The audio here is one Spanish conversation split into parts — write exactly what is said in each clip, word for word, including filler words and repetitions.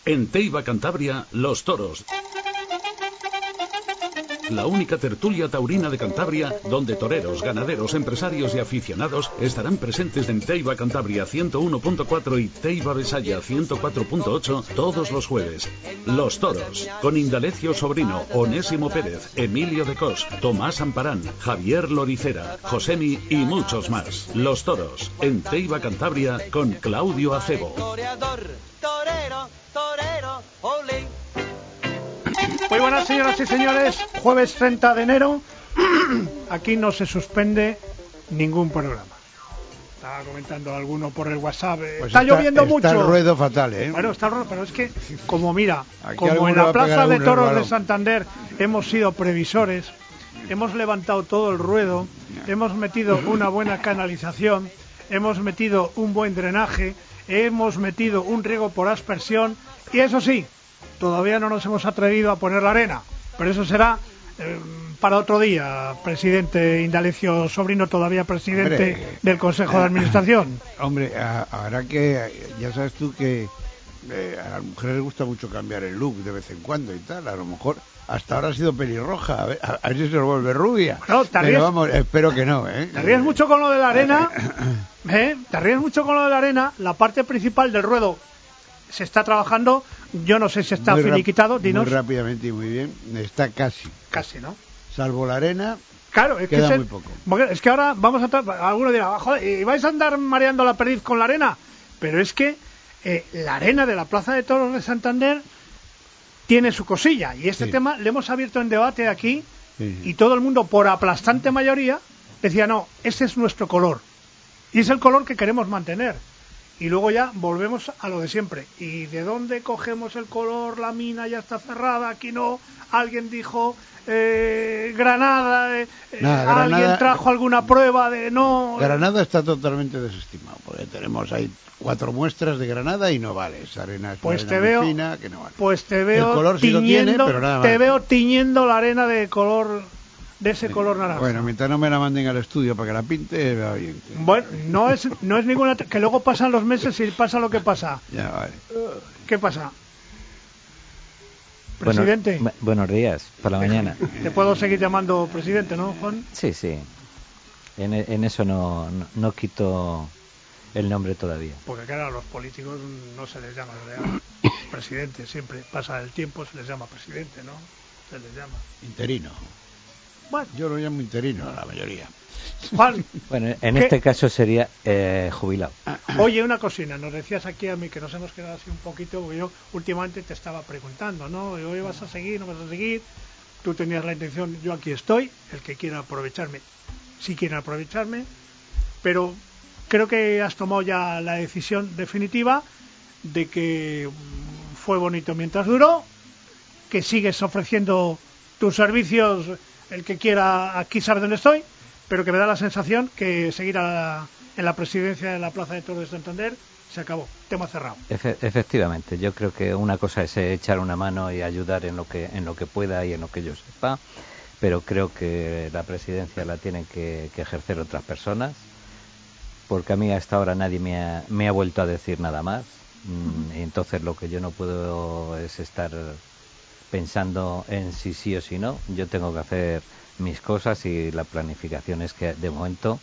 En Teiba Cantabria, Los Toros. La única tertulia taurina de Cantabria, donde toreros, ganaderos, empresarios y aficionados estarán presentes en Teiba Cantabria ciento uno punto cuatro y Teiba Besaya ciento cuatro punto ocho todos los jueves. Los Toros, con Indalecio Sobrino, Onésimo Pérez, Emilio de Cos, Tomás Amparán, Javier Loricera, Josemi y muchos más. Los Toros, en Teiba Cantabria, con Claudio Acebo. Muy buenas, señoras y señores. Jueves treinta de enero. Aquí no se suspende ningún programa. Estaba comentando alguno por el WhatsApp. Pues está, está lloviendo está mucho. Está el ruedo fatal, ¿eh? Bueno, está el ruedo, pero es que, como mira, Aquí como en la Plaza de Toros de balón. Santander hemos sido previsores, hemos levantado todo el ruedo, hemos metido una buena canalización, hemos metido un buen drenaje, hemos metido un riego por aspersión y eso sí, todavía no nos hemos atrevido a poner la arena, pero eso será eh, para otro día, presidente Indalecio Sobrino, todavía presidente hombre, del Consejo de Administración. Hombre, ahora que ya sabes tú que eh, a las mujeres les gusta mucho cambiar el look de vez en cuando y tal, a lo mejor hasta ahora ha sido pelirroja, a ver, a ver si se lo vuelve rubia. No, te ríes, pero vamos, espero que no, ¿eh? Te ríes mucho con lo de la arena, ¿eh? Te ríes mucho con lo de la arena, la parte principal del ruedo se está trabajando, yo no sé si está muy finiquitado, dinos. Muy rápidamente y muy bien, está casi. Casi, ¿no? Salvo la arena, claro, es queda que muy es, poco. Es que ahora vamos a... Alguno dirá, joder, ¿y vais a andar mareando la perdiz con la arena? Pero es que eh, la arena de la Plaza de Toros de Santander tiene su cosilla, y este sí. tema le hemos abierto en debate aquí, sí, sí. y todo el mundo, por aplastante mayoría, decía, no, ese es nuestro color, y es el color que queremos mantener. Y luego ya volvemos a lo de siempre. ¿Y de dónde cogemos el color? La mina ya está cerrada, aquí no. Alguien dijo eh, Granada, eh, Nada, alguien Granada, trajo alguna prueba de no. Granada está totalmente desestimado, porque tenemos ahí cuatro muestras de Granada y no vale. Esa arena es pues arena te veo, fina, que no vale. Pues te veo el color tiñendo, sí lo tiene, pero nada más. Te veo tiñendo la arena de color... de ese color naranja. Bueno, mientras no me la manden al estudio para que la pinte, va bien. Bueno, no es no es ninguna... que luego pasan los meses y pasa lo que pasa. Ya, vale. ¿Qué pasa? Presidente. Bueno, buenos días, por la mañana. Te puedo seguir llamando presidente, ¿no, Juan? Sí, sí. En, en eso no, no, no quito el nombre todavía. Porque claro, a los políticos no se les llama presidente, siempre pasa el tiempo, se les llama presidente, ¿no? Se les llama. Interino. Bueno. Yo lo llamo interino a la mayoría. Juan, bueno, en ¿qué? Este caso sería eh, jubilado. Oye, una cocina, nos decías aquí a mí que nos hemos quedado así un poquito, porque yo últimamente te estaba preguntando, ¿no? Hoy vas a seguir, no vas a seguir, tú tenías la intención, yo aquí estoy, el que quiera aprovecharme, si quiere aprovecharme, pero creo que has tomado ya la decisión definitiva de que fue bonito mientras duró, que sigues ofreciendo tus servicios. El que quiera aquí sabe dónde estoy, pero que me da la sensación que seguir a la, en la presidencia de la Plaza de Toros de Santander se acabó, tema cerrado. Efe, efectivamente, yo creo que una cosa es echar una mano y ayudar en lo que en lo que pueda y en lo que yo sepa, pero creo que la presidencia la tienen que, que ejercer otras personas, porque a mí hasta ahora nadie me ha, me ha vuelto a decir nada más, uh-huh. y entonces lo que yo no puedo es estar pensando en si sí o si no. Yo tengo que hacer mis cosas y la planificación es que de momento,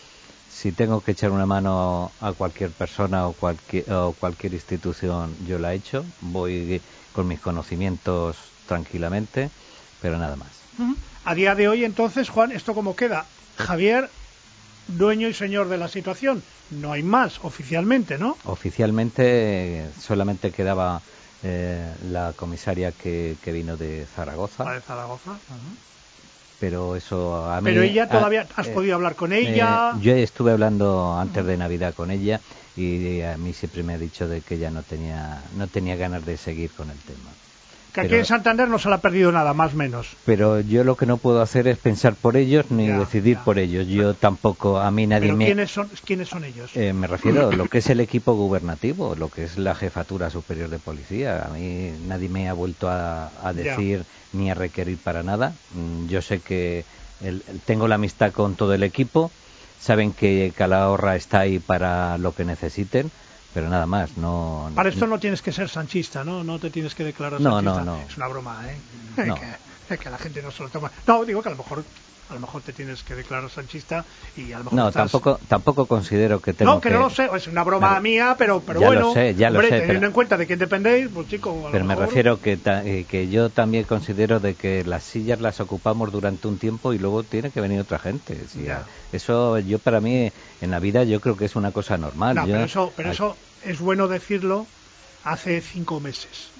si tengo que echar una mano a cualquier persona o cualquier, o cualquier institución, yo la he hecho, voy con mis conocimientos tranquilamente, pero nada más. Uh-huh. A día de hoy entonces, Juan, ¿esto cómo queda? Javier, dueño y señor de la situación, no hay más oficialmente, ¿no? Oficialmente solamente quedaba Eh, la comisaria que, que vino de Zaragoza. ¿La de Zaragoza? Uh-huh. Pero eso a mí... Pero ella todavía... A, ¿Has eh, podido hablar con ella? Eh, yo estuve hablando antes de Navidad con ella y a mí siempre me ha dicho de que ella no tenía no tenía ganas de seguir con el tema. Que aquí pero, en Santander no se le ha perdido nada, más o menos. Pero yo lo que no puedo hacer es pensar por ellos ni ya, decidir ya. por ellos. Yo tampoco, a mí nadie ¿Pero me... ¿quiénes son, ¿quiénes son ellos? Eh, me refiero a lo que es el equipo gubernativo, lo que es la Jefatura Superior de Policía. A mí nadie me ha vuelto a, a decir ya. ni a requerir para nada. Yo sé que el, tengo la amistad con todo el equipo, saben que Calahorra está ahí para lo que necesiten, pero nada más. No. Para esto no tienes que ser sanchista, ¿no? No te tienes que declarar no, sanchista. No, no, Es una broma, ¿eh? No. que, que la gente no se lo toma. No, digo que a lo mejor a lo mejor te tienes que declarar sanchista y a lo mejor no estás... tampoco tampoco considero que tengo no que, que... no lo sé, es una broma no, mía, pero pero ya bueno, lo sé, ya hombre, lo sé, teniendo pero... en cuenta de quién dependéis, pues chico, a pero lo me mejor... refiero que ta, eh, que yo también considero de que las sillas las ocupamos durante un tiempo y luego tiene que venir otra gente. ¿Sí? Eso yo para mí en la vida yo creo que es una cosa normal. No, yo, pero eso pero ay, eso es bueno decirlo hace cinco meses.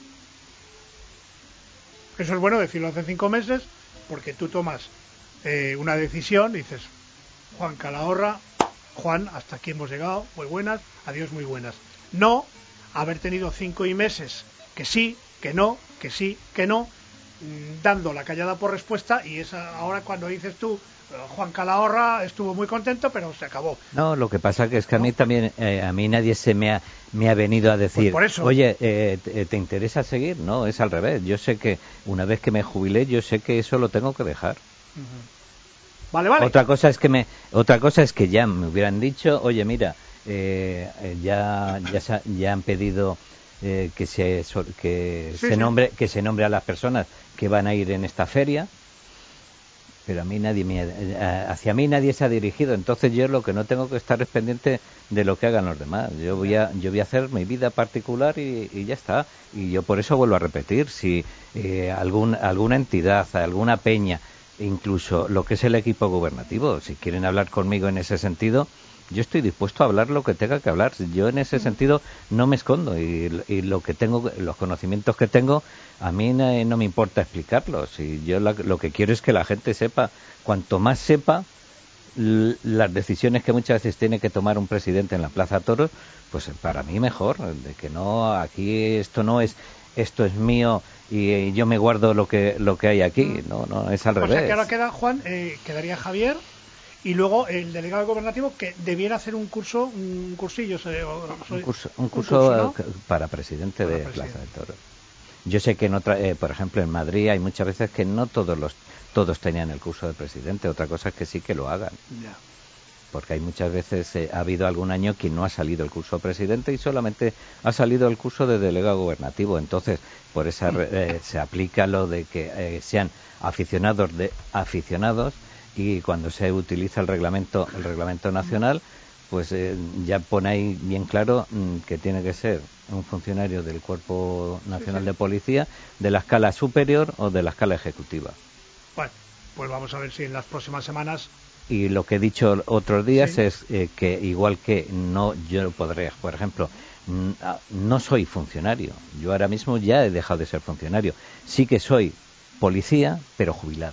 Eso es bueno decirlo hace cinco meses porque tú tomas eh, una decisión y dices, Juan Calahorra, Juan, hasta aquí hemos llegado, muy buenas, adiós, muy buenas. No haber tenido cinco y meses que sí, que no, que sí, que no, mmm, dando la callada por respuesta, y es ahora cuando dices tú, Juan Calahorra estuvo muy contento, pero se acabó. No, lo que pasa que es que a ¿No? mí también, eh, a mí nadie se me ha, me ha venido a decir, pues por eso. oye, eh, ¿te, ¿te interesa seguir? No, es al revés. Yo sé que una vez que me jubilé, yo sé que eso lo tengo que dejar. Uh-huh. Vale, vale. Otra cosa es que me, otra cosa es que ya me hubieran dicho, oye, mira, eh, ya, ya, ya han pedido eh, que se, que sí, se sí. nombre, que se nombre a las personas que van a ir en esta feria. Pero a mí nadie me, hacia mí nadie se ha dirigido, entonces yo lo que no tengo que estar es pendiente de lo que hagan los demás. Yo voy a, yo voy a hacer mi vida particular y, y ya está. Y yo por eso vuelvo a repetir, si eh, algún, alguna entidad, alguna peña, incluso lo que es el equipo gubernativo, si quieren hablar conmigo en ese sentido, yo estoy dispuesto a hablar lo que tenga que hablar. Yo en ese sentido no me escondo y, y lo que tengo, los conocimientos que tengo, a mí no, no me importa explicarlos. Y yo la, lo que quiero es que la gente sepa, cuanto más sepa l, las decisiones que muchas veces tiene que tomar un presidente en la Plaza Toros, pues para mí mejor, de que no, aquí esto no es, esto es mío y, y yo me guardo lo que lo que hay aquí. No, no, es al o revés. O sea que ahora queda Juan, eh, quedaría Javier. Y luego el delegado gubernativo que debiera hacer un curso, un cursillo, soy, un curso, un curso, un curso ¿no? para presidente para de presidente. Plaza de Toros. Yo sé que en otra, eh, por ejemplo, en Madrid hay muchas veces que no todos los todos tenían el curso de presidente. Otra cosa es que sí que lo hagan. Ya. Porque hay muchas veces, eh, ha habido algún año que no ha salido el curso de presidente y solamente ha salido el curso de delegado gubernativo. Entonces, por esa eh, se aplica lo de que eh, sean aficionados de aficionados. Y cuando se utiliza el reglamento el reglamento nacional, pues eh, ya pone ahí bien claro mmm, que tiene que ser un funcionario del Cuerpo Nacional sí, sí. de Policía de la escala superior o de la escala ejecutiva. Bueno, pues vamos a ver si en las próximas semanas. Y lo que he dicho otros días sí. es eh, que igual que no yo podré, por ejemplo, no soy funcionario. Yo ahora mismo ya he dejado de ser funcionario. Sí que soy policía, pero jubilado.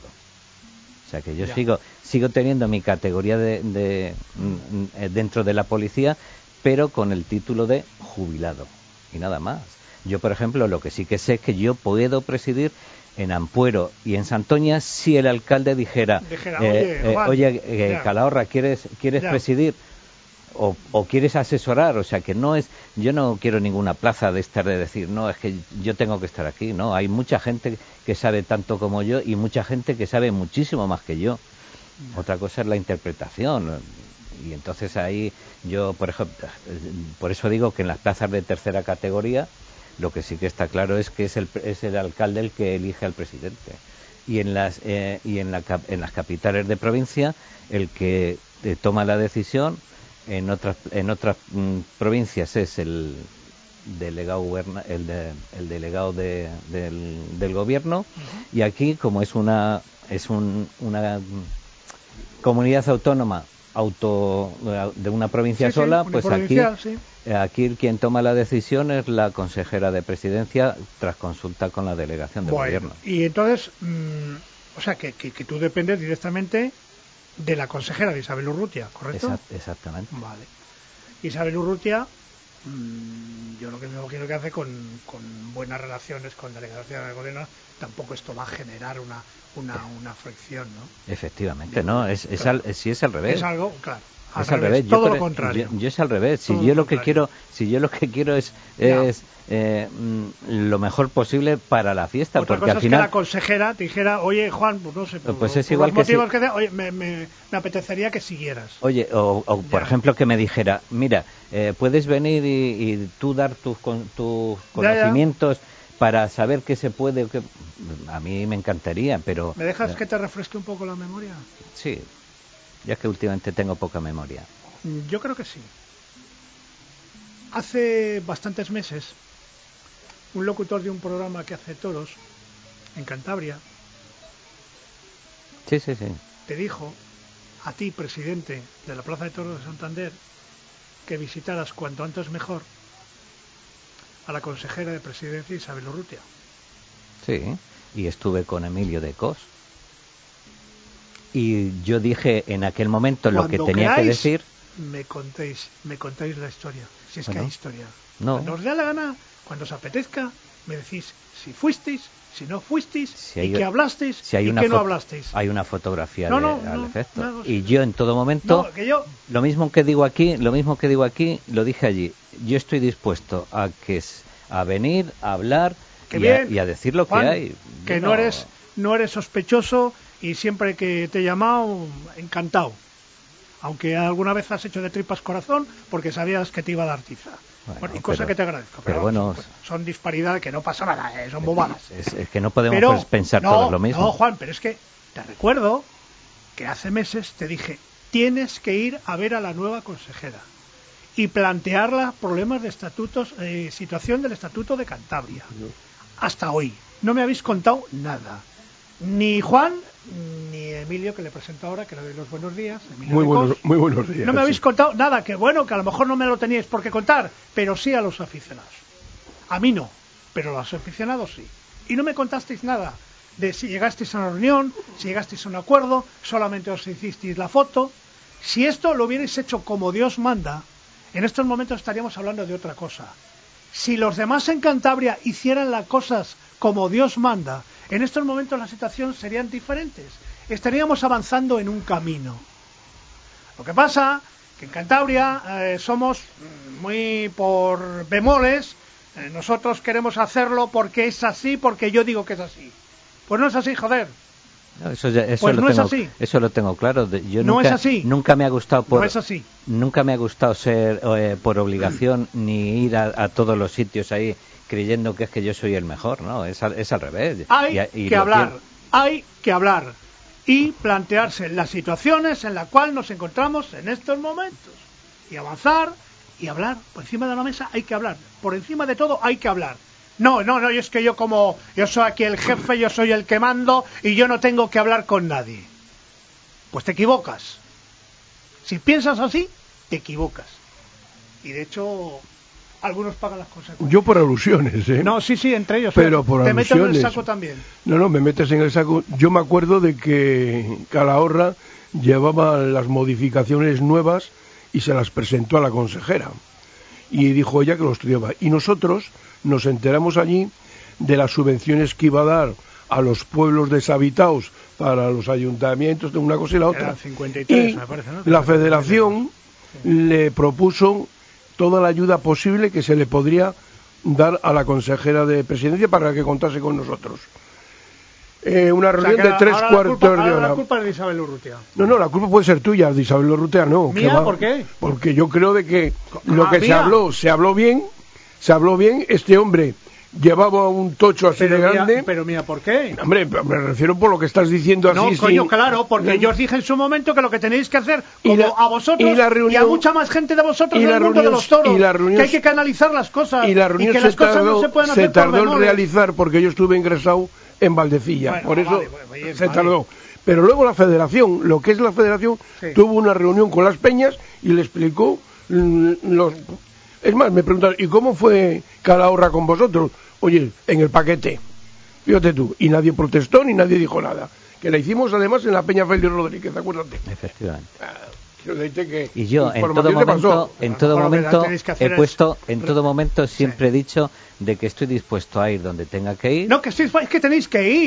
O sea que yo ya. sigo sigo teniendo mi categoría de, de mm, dentro de la policía, pero con el título de jubilado y nada más. Yo, por ejemplo, lo que sí que sé es que yo puedo presidir en Ampuero y en Santoña si el alcalde dijera, dijera eh, oye, eh, Juan, oye eh, Calahorra, ¿quieres quieres ya. presidir? O, o quieres asesorar, o sea que no es, yo no quiero ninguna plaza de estar de decir, no, es que yo tengo que estar aquí, no, hay mucha gente que sabe tanto como yo y mucha gente que sabe muchísimo más que yo. No. Otra cosa es la interpretación y entonces ahí yo, por ejemplo, por eso digo que en las plazas de tercera categoría lo que sí que está claro es que es el, es el alcalde el que elige al presidente y en las eh, y en, la, en las capitales de provincia el que eh, toma la decisión. En otras en otras mm, provincias es el delegado guberna, el, de, el delegado de, del, del gobierno uh-huh. Y aquí como es una es un, una comunidad autónoma auto de una provincia sí, sola, sí, pues aquí sí. aquí quien toma la decisión es la consejera de presidencia tras consulta con la delegación del bueno, gobierno. Y entonces, mmm, o sea que, que, que tú dependes directamente de la consejera de Isabel Urrutia, ¿correcto? Exact, exactamente. Vale. Isabel Urrutia, mmm, yo lo que me imagino que hace con, con buenas relaciones con delegación del gobierno, tampoco esto va a generar una una, una fricción, ¿no? Efectivamente, no, es, es claro. al, si es al revés. Es algo, claro. Al es al revés, revés. todo yo, lo pre- contrario. Yo, yo es al revés. Si Todo yo lo lo que contrario. quiero, si yo lo que quiero es, Ya. es eh, mm, lo mejor posible para la fiesta, Otra porque cosa al es final que la consejera te dijera, oye, Juan, pues no sé, por, Pues es por igual los que motivos si- que sea, oye, me, me, me apetecería que siguieras. Oye, o, o, por Ya. ejemplo que me dijera, mira, eh, puedes venir y, y tú dar tus, con, tus Ya, ya. conocimientos para saber qué se puede o qué... A mí me encantaría, pero... ¿Me dejas eh, que te refresque un poco la memoria? Sí, ya que últimamente tengo poca memoria. Yo creo que sí. Hace bastantes meses, un locutor de un programa que hace toros en Cantabria Sí, sí, sí. te dijo a ti, presidente de la Plaza de Toros de Santander, que visitaras cuanto antes mejor a la consejera de Presidencia, Isabel Urrutia. Sí, y estuve con Emilio de Cos. Y yo dije en aquel momento lo que Cuando tenía que queráis, decir. me contéis, me contáis la historia, si es Bueno, que hay historia. no. Cuando os dé la gana, cuando os apetezca, me decís si fuisteis, si no fuisteis, Si y hay- qué hablasteis, Si hay y una qué no fo- hablasteis. Hay una fotografía No, de- no, al no, efecto. no, y sí. yo en todo momento, No, que yo... lo mismo que digo aquí, lo mismo que digo aquí, lo dije allí. Yo estoy dispuesto a que es- a venir, a hablar Que y, bien, a, y a decir lo Juan, que hay. que Yo no eres no eres sospechoso y siempre que te he llamado, encantado. Aunque alguna vez has hecho de tripas corazón porque sabías que te iba a dar tiza. Bueno, Bueno, y cosa pero- que te agradezco. pero bueno, son, son disparidades que no pasa nada, eh, son bobadas. Es, es que no podemos Pero, pues, pensar no, todos lo mismo. No, Juan, pero es que te recuerdo que hace meses te dije, tienes que ir a ver a la nueva consejera y plantearla problemas de estatutos, eh, situación del Estatuto de Cantabria. Hasta hoy no me habéis contado nada. Ni Juan ni Emilio, que le presento ahora, que le doy los buenos días. Emilio Muy de buenos, Cos. muy buenos días. No me habéis sí. contado nada, que bueno, que a lo mejor no me lo teníais por qué contar, pero sí a los aficionados. A mí no, pero a los aficionados sí. Y no me contasteis nada de si llegasteis a una reunión, si llegasteis a un acuerdo, solamente os hicisteis la foto. Si esto lo hubierais hecho como Dios manda, en estos momentos estaríamos hablando de otra cosa. Si los demás en Cantabria hicieran las cosas como Dios manda, en estos momentos las situaciones serían diferentes. Estaríamos avanzando en un camino. Lo que pasa que en Cantabria eh, somos muy por bemoles. Eh, nosotros queremos hacerlo porque es así, porque yo digo que es así. Pues no es así, joder. No, eso ya- eso Pues lo no es tengo, así. Eso lo tengo claro. De- Yo No nunca, es así. Nunca me ha gustado por, No es así. Nunca me ha gustado ser eh, por obligación ni ir a, a todos los sitios ahí creyendo que es que yo soy el mejor, ¿no? Es al, es al revés. Hay Y- y que lo hablar, quiero- hay que hablar y plantearse las situaciones en las cuales nos encontramos en estos momentos y avanzar y hablar. Por encima de la mesa hay que hablar, por encima de todo hay que hablar. No, no, no, y es que yo como yo soy aquí el jefe, yo soy el que mando y yo no tengo que hablar con nadie. Pues te equivocas. Si piensas así, te equivocas. Y de hecho, algunos pagan las consecuencias. Yo por alusiones, ¿eh? No, sí, sí, entre ellos. Pero ¿eh? por te meto en el alusiones. saco también. No, no, me metes en el saco. Yo me acuerdo de que Calahorra llevaba las modificaciones nuevas y se las presentó a la consejera. Y dijo ella que lo estudiaba. Y nosotros nos enteramos allí de las subvenciones que iba a dar a los pueblos deshabitados para los ayuntamientos, de una cosa y la otra. Eran cincuenta y tres, Y me parece, ¿no? la federación le propuso toda la ayuda posible que se le podría dar a la consejera de presidencia para que contase con nosotros. Eh, una O sea, reunión que de ahora- tres ahora la cuartos culpa- de ahora hora. la culpa es de Isabel Urrutia. No, no, la culpa puede ser tuya, de Isabel Urrutia no. ¿Mía? que va- ¿Por qué? Porque yo creo de que lo Ah, que se ¿mía? habló, se habló bien, se habló bien, este hombre llevaba un tocho así Pero de mía, grande. pero mía, ¿por qué? Hombre, me refiero por lo que estás diciendo así. No, sin- coño, claro, porque ¿no? yo os dije en su momento que lo que tenéis que hacer, Y como la- a vosotros y la reunión- a mucha más gente de vosotros y del la mundo de reunión- los toros, y la reunión- que hay que canalizar las cosas Y la reunión que se las cosas tardó, no se pueden se hacer por tardó en bemoles. realizar porque yo estuve ingresado en Valdecilla. Bueno, por eso vale, bueno, bien, se vale. tardó. Pero luego la federación, lo que es la federación, Sí. tuvo una reunión con las peñas y le explicó mm, los... Es más, me preguntaron, ¿y cómo fue Calahorra con vosotros? Oye, en el paquete. Fíjate tú. Y nadie protestó ni nadie dijo nada. Que la hicimos además en la Peña Félix Rodríguez, acuérdate. Efectivamente. Ah, quiero decirte que Y yo en todo información te pasó. momento, en todo Bueno, lo que momento tenéis que hacer he es- puesto, en todo momento Sí. siempre he dicho de que estoy dispuesto a ir donde tenga que ir. No, que sí, es que tenéis que ir.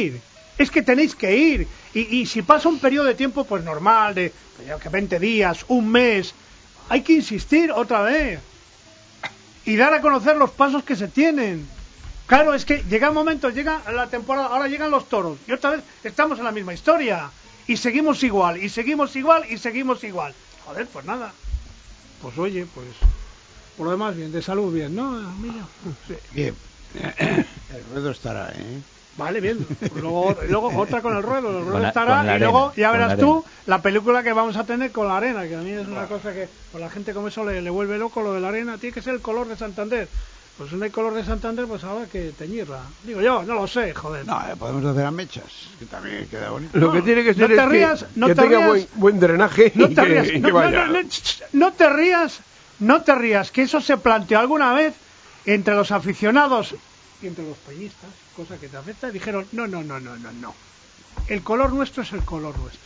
Es que tenéis que ir. Y, y si pasa un periodo de tiempo, pues normal, de que veinte días, un mes, hay que insistir otra vez. Y dar a conocer los pasos que se tienen. Claro, es que llega un momento, llega la temporada, ahora llegan los toros. Y otra vez estamos en la misma historia. Y seguimos igual, y seguimos igual, y seguimos igual. Joder, pues nada. Pues oye, pues... Por lo demás, bien, de salud bien, ¿no, Emilio? Sí. Bien. El ruedo estará, ¿eh? Vale, bien. Luego, luego otra con el ruedo. El ruedo la, estará. Y arena, luego ya verás la tú la película que vamos a tener con la arena, que a mí es una cosa que pues la gente como eso le, le vuelve loco lo de la arena. Tiene que ser el color de Santander. Pues no hay color de Santander, pues habrá que teñirla. Digo yo, no lo sé, joder. No, eh, podemos hacer a mechas, que también queda bonito. Lo No, que tiene que ser no te es rías, que, no que te tenga rías. buen, buen drenaje No y te que, rías, y que no, no, vaya. no, no, no te rías, no te rías, que eso se planteó alguna vez entre los aficionados y entre los peñistas, cosa que te afecta, y dijeron, no, no, no, no, no, no. El color nuestro es el color nuestro.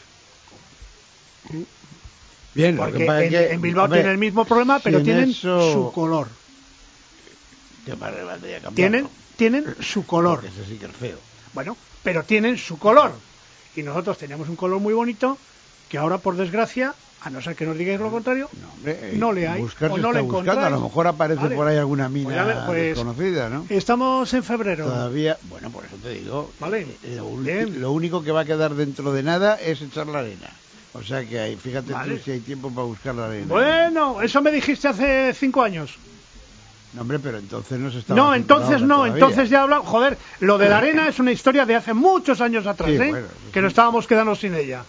Bien, lo Porque que pasa en, es que, en Bilbao hombre, tienen el mismo problema, pero si en tienen eso- su color. que más le valdría cambiarlo, Tienen, tienen su color. porque ese sí que es feo. Bueno, pero tienen su color. Y nosotros teníamos un color muy bonito que ahora, por desgracia, a no ser que nos digáis lo contrario, No, hombre, eh, no le hay. buscar O se no está le buscando, a encontráis. lo mejor aparece Vale. por ahí alguna Pues mina ya ve- pues- desconocida, ¿no? estamos en febrero. Todavía, bueno, por eso te digo, Vale. eh, lo, ulti- Bien. lo único que va a quedar dentro de nada es echar la arena. O sea que hay, fíjate Vale. tú si hay tiempo para buscar la arena. Bueno, eso me dijiste hace cinco años. No, hombre, pero entonces no se estaba No, haciendo entonces ahora no, todavía. entonces ya hablamos. Joder, lo de la arena es una historia de hace muchos años atrás, Sí, ¿eh? bueno, eso que sí. nos estábamos quedando sin ella.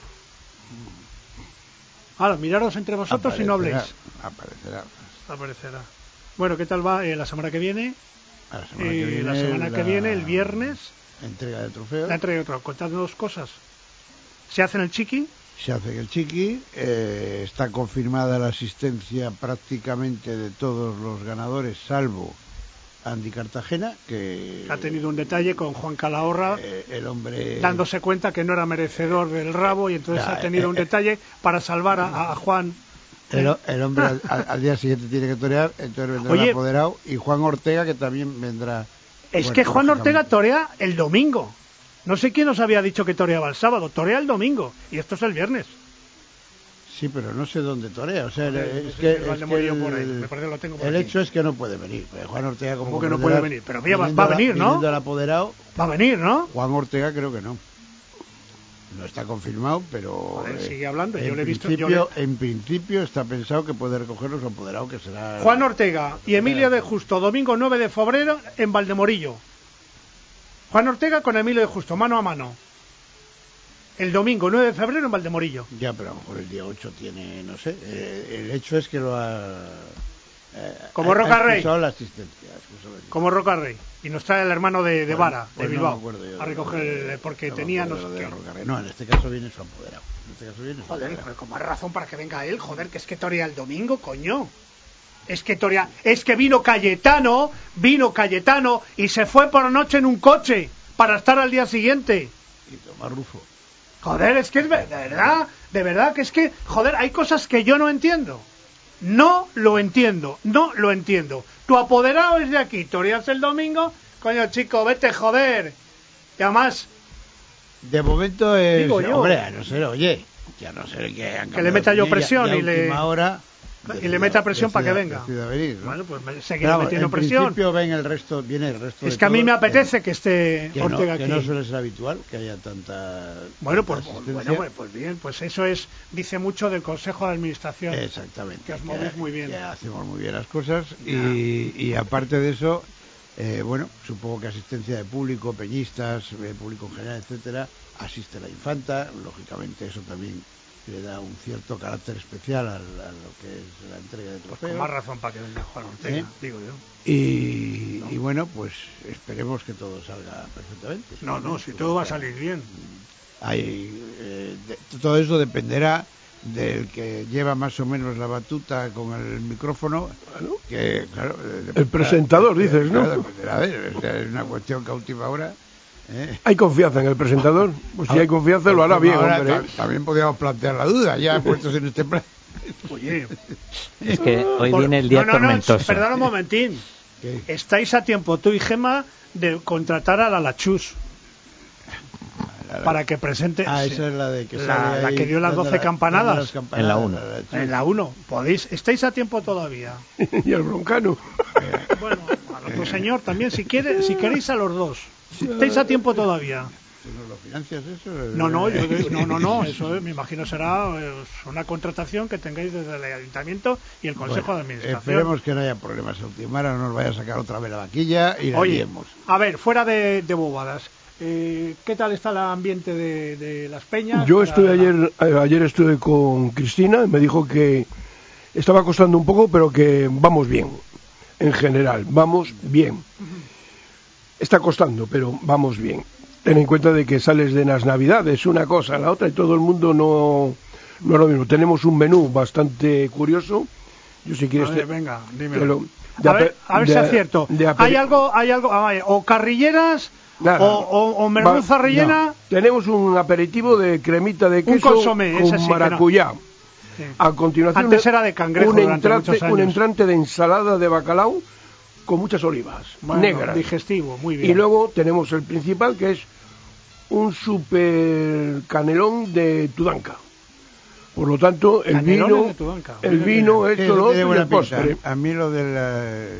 Ahora, miraros entre vosotros y no habléis. Aparecerá. Aparecerá. Bueno, ¿qué tal va eh, la semana que viene? A la semana Eh, que viene, la semana que la viene, el viernes, entrega de trofeos. la entrega de otra. Contadme dos cosas. Se hace en el Chiqui. Se hace el chiqui, eh, está confirmada la asistencia prácticamente de todos los ganadores, salvo Andy Cartagena, que Ha tenido un detalle con Juan Calahorra, eh, el hombre dándose cuenta que no era merecedor del rabo, y entonces Ya, ha tenido eh, un eh. detalle para salvar a, a Juan. el, el hombre al, al- al día siguiente tiene que torear, entonces vendrá Oye. el apoderado, y Juan Ortega, que también vendrá. Es bueno, que Juan Ortega lógicamente. torea el domingo. No sé quién nos había dicho que toreaba el sábado, torea el domingo, y esto es el viernes. Sí, pero no sé dónde torea. O sea, Joder, es no sé que, si el es Valdemorillo que por ahí, el, me parece que lo tengo por el aquí. hecho es que no puede venir. Pues Juan Ortega, como ¿Cómo que no comprenderás, puede venir? Pero mira, va- viniendo va a la- venir, ¿no? viniendo al apoderado, Va a venir, ¿no? Juan Ortega creo que no. No está confirmado, pero Joder, eh, sigue hablando, En, yo le he visto- principio, yo en principio está pensado que puede recogerlo su apoderado, que será Juan Ortega y Emilio de Justo, domingo nueve de febrero en Valdemorillo. Juan Ortega con Emilio de Justo, mano a mano. El domingo nueve de febrero en Valdemorillo. Ya, pero a lo mejor el día ocho tiene, no sé. eh, el hecho es que lo ha. eh, Como ha- Roca ha Rey. excusado la asistencia. ha excusado la- Como Roca Rey. Y nos trae el hermano de, de Bueno, Vara, pues de no Bilbao, me acuerdo yo a de recoger, lo de- el- porque no me tenía no acuerdo sé de qué. Roca Rey. No, en este caso viene su apoderado. En este caso viene su Joder, apoderado. pero con más razón para que venga él, joder, que es que torea el domingo, coño. Es que torea, es que vino Cayetano, vino Cayetano y se fue por la noche en un coche para estar al día siguiente. Y Tomás Rufo. Joder, es que es ver- de verdad, de verdad que es que, joder, hay cosas que yo no entiendo. No lo entiendo, no lo entiendo. Tu apoderado es de aquí, toreas el domingo, coño chico, vete joder. Y además, De momento es. Digo yo. Hombre, a no ser, oye, que a no ser que. han Que le cambiado meta de yo opinión, presión ya- ya y le- última hora, y le decida- meta presión para que decida- venga. decida venir, ¿no? bueno, pues me seguiré Pero vamos, metiendo en presión. principio ven el resto, viene el resto Es de que a mí todos, me apetece que esté que, que no, Ortega que aquí. no suele ser habitual que haya tanta. Bueno, tanta pues asistencia. bueno, pues, pues bien, pues eso es dice mucho del Consejo de Administración. Exactamente. Que os movéis muy bien. Que hacemos muy bien las cosas y, y aparte de eso, eh, bueno, supongo que asistencia de público, peñistas, eh, público en general, etcétera, asiste la infanta, lógicamente eso también le da un cierto carácter especial al- a, lo que es la entrega de Con trofeos. más razón para que venga Juan Ortega, ¿Eh? digo yo. Y, y bueno, pues esperemos que todo salga perfectamente. No, no, si todo va a salir bien. Hay, eh, de- todo eso dependerá del que lleva más o menos la batuta con el micrófono, que claro, eh, dependerá- El presentador, dices, ¿no? Claro, dependerá de él, o sea, es una cuestión que a última hora. ¿eh? ¿Hay confianza en el presentador? Pues si hay confianza lo hará bien, Ahora, hombre. ta- También podríamos plantear la duda, ya puestos en este plan. Oye, Es que hoy por- viene el día no, no, no, tormentoso. perdón un momentín. ¿Qué? Estáis a tiempo, tú y Gema, de contratar a la Lachus. para que presente. Ah, sí, esa es la de que la, sale la ahí que dio las dando doce la- campanadas. dando las campanadas, En la uno. la- En la uno. Podéis, estáis a tiempo todavía. Y el broncano. Bueno, al otro señor también, si quiere, si queréis a los dos. Si estáis a tiempo todavía. ¿Tú no lo financias eso? No, no, yo, no, no, no, eso eh, me imagino será eh, una contratación que tengáis desde el ayuntamiento y el consejo Bueno, de administración. esperemos que no haya problemas. Ultimara no nos vaya a sacar otra vez la vaquilla y la Oye, liemos. a ver, fuera de, de bobadas, eh, ¿qué tal está el ambiente de, de las peñas? Yo Para estuve la- ayer, eh, ayer estuve con Cristina y me dijo que estaba costando un poco, pero que vamos bien, en general, vamos bien. Está costando, pero vamos bien. Ten en cuenta de que sales de las navidades, una cosa a la otra, y todo el mundo no, no es lo mismo. Tenemos un menú bastante curioso. Yo si A quieres... ver, te- venga, te dímelo. lo- de A ver, ape- a ver de- si acierto. de aperi- Hay algo, hay algo, ah, vaya, o carrilleras, Nada. o, o, o merluza Va- rellena. no. Tenemos un aperitivo de cremita de queso consomé, con ese sí que no. maracuyá. Sí. A continuación, Antes era de cangrejo un durante entrante, muchos años. un entrante de ensalada de bacalao con muchas olivas Bueno, negras. digestivo, muy bien. Y luego tenemos el principal, que es un super canelón de Tudanca. Por lo tanto, el Canelones vino, de Tudanca. el Muy vino, Sí, esto, eso lo tiene otro y buena el pinta. postre. A mí lo del eh,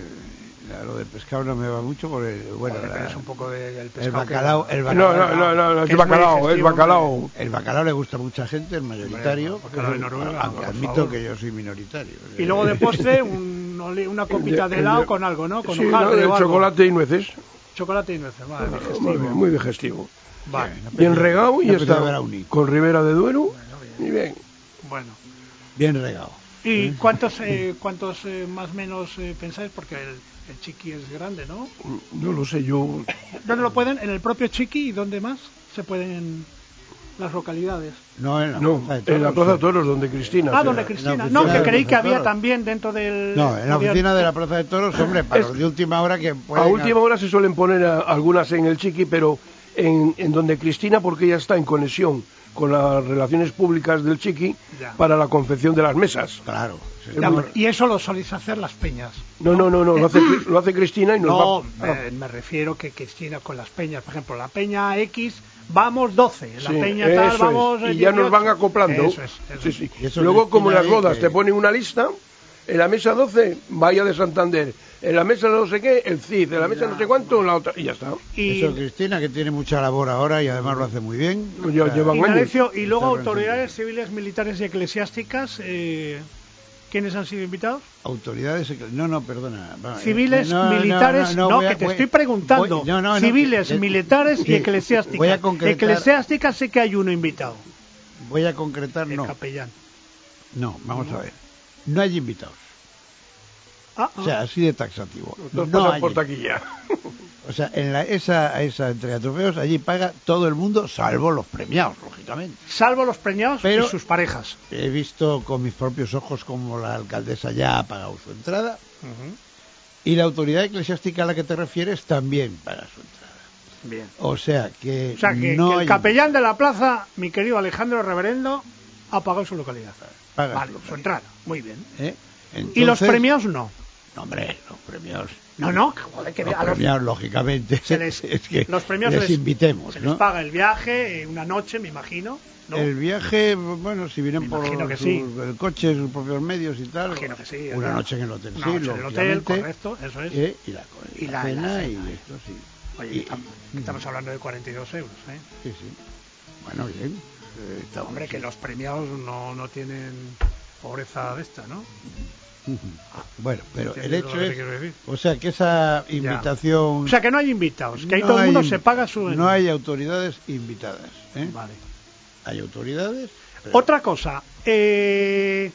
lo del pescado no me va mucho porque bueno, Joder, la- pero es un poco de- del el pescado bacalao, que- el No, bacalao, no, no, no, no, que es es muy bacalao, es digestivo, bacalao. el bacalao le gusta a mucha gente, el mayoritario, Hombre, bacalao de Noruega, aunque por admito favor. que yo soy minoritario. Y luego de postre, un, oli- una copita de El helado con algo, ¿no? Con sí, hojaldre no, o de algo. chocolate y nueces. Chocolate y nueces, vale, Muy digestivo. bien, muy digestivo. Vale, Bien regado y una especie está de brownie. con Ribera de Duero. Y bien. bueno. bien regado. ¿Y cuántos, eh, cuántos eh, más o menos eh, pensáis? Porque el, el chiqui es grande, ¿no? No lo sé, yo. ¿Dónde lo pueden? ¿En el propio chiqui? ¿Y dónde más se pueden en las localidades? No, en la No, Plaza de en la Toros, Plaza de sí. Toros, donde Cristina. Ah, que- donde en la Cristina. oficina No, que de creí Plaza que de había Toros. también dentro del... No, en la podían- oficina de la Plaza de Toros, hombre, para Es- los de última hora que A pueden... última hora se suelen poner a- algunas en el Chiqui, pero en, en donde Cristina, porque ella está en conexión con las relaciones públicas del Chiqui Ya. para la confección de las mesas. Claro. sí, Ya, sí. pero- y eso lo soléis hacer las peñas. No, no, no, no, lo hace, lo hace Cristina y nos No, va. me, me refiero que Cristina con las peñas, por ejemplo, la peña X, vamos doce, la Sí, peña eso tal, es. vamos... Y eh, ya nos dieciocho. van acoplando. Eso es, eso Sí, es. sí. Y eso Luego, Cristina como en las ahí bodas que- te ponen una lista, en la mesa doce, Bahía de Santander, en la mesa no sé qué, el C I D, en la mesa no sé cuánto, la otra, y ya está. Y, Eso Cristina, que tiene mucha labor ahora y además lo hace muy bien. Ya O sea, llevan y, años. Narecio, y luego Está autoridades civiles, militares y eclesiásticas, eh, ¿quiénes han sido invitados? Autoridades... No, no, perdona. va, eh, Civiles, no, no, militares, no, voy a- que te voy- estoy preguntando. voy- no, no, no, Civiles, que- militares sí, y eclesiásticas. Voy a concretar, Eclesiásticas sé que hay uno invitado, voy a concretar el no. capellán. No, vamos a ver. No hay invitados. Ah, ah. O sea, así de taxativo. Todos No pasan hay. por taquilla. O sea, en la, esa, esa entrega de trofeos allí paga todo el mundo, salvo los premiados, lógicamente. Salvo los preñados Pero- y sus parejas. He visto con mis propios ojos como la alcaldesa ya ha pagado su entrada y la autoridad eclesiástica a la que te refieres también paga su entrada. Bien. O sea que, O sea, que, no que el hay capellán de la plaza, mi querido Alejandro Reverendo, ha pagado su localidad. paga Vale, su su entrada. entrada. Muy bien. ¿eh? ¿Y los Entonces- premiados no? No, hombre, los premiados. No, no, joder, que Los a los- premiados, lógicamente. se les, es que los premios les se les, invitemos, se ¿no? les paga el viaje, eh, una noche, me imagino, ¿no? El viaje, bueno, si vienen Me por imagino que sus- sí. el coche, sus propios medios y tal. Imagino que sí, Una ¿no? noche en el hotel, Una sí, noche en el hotel, lógicamente, correcto, eso es. eh, y la, Y la- cena, la y cena, esto sí. Oye, Y- estamos, estamos hablando de cuarenta y dos euros, ¿eh? Sí, sí. Bueno, bien. eh, está- Hombre, que los premiados no, no tienen pobreza de esta, ¿no? Bueno, pero el ¿Entiendes hecho lo que te es, quiero decir? o sea, que esa invitación... O sea, que no hay invitados, que ahí no todo el mundo hay- se paga su... No hay autoridades invitadas, ¿eh? Vale. Hay autoridades... pero- Otra cosa, eh,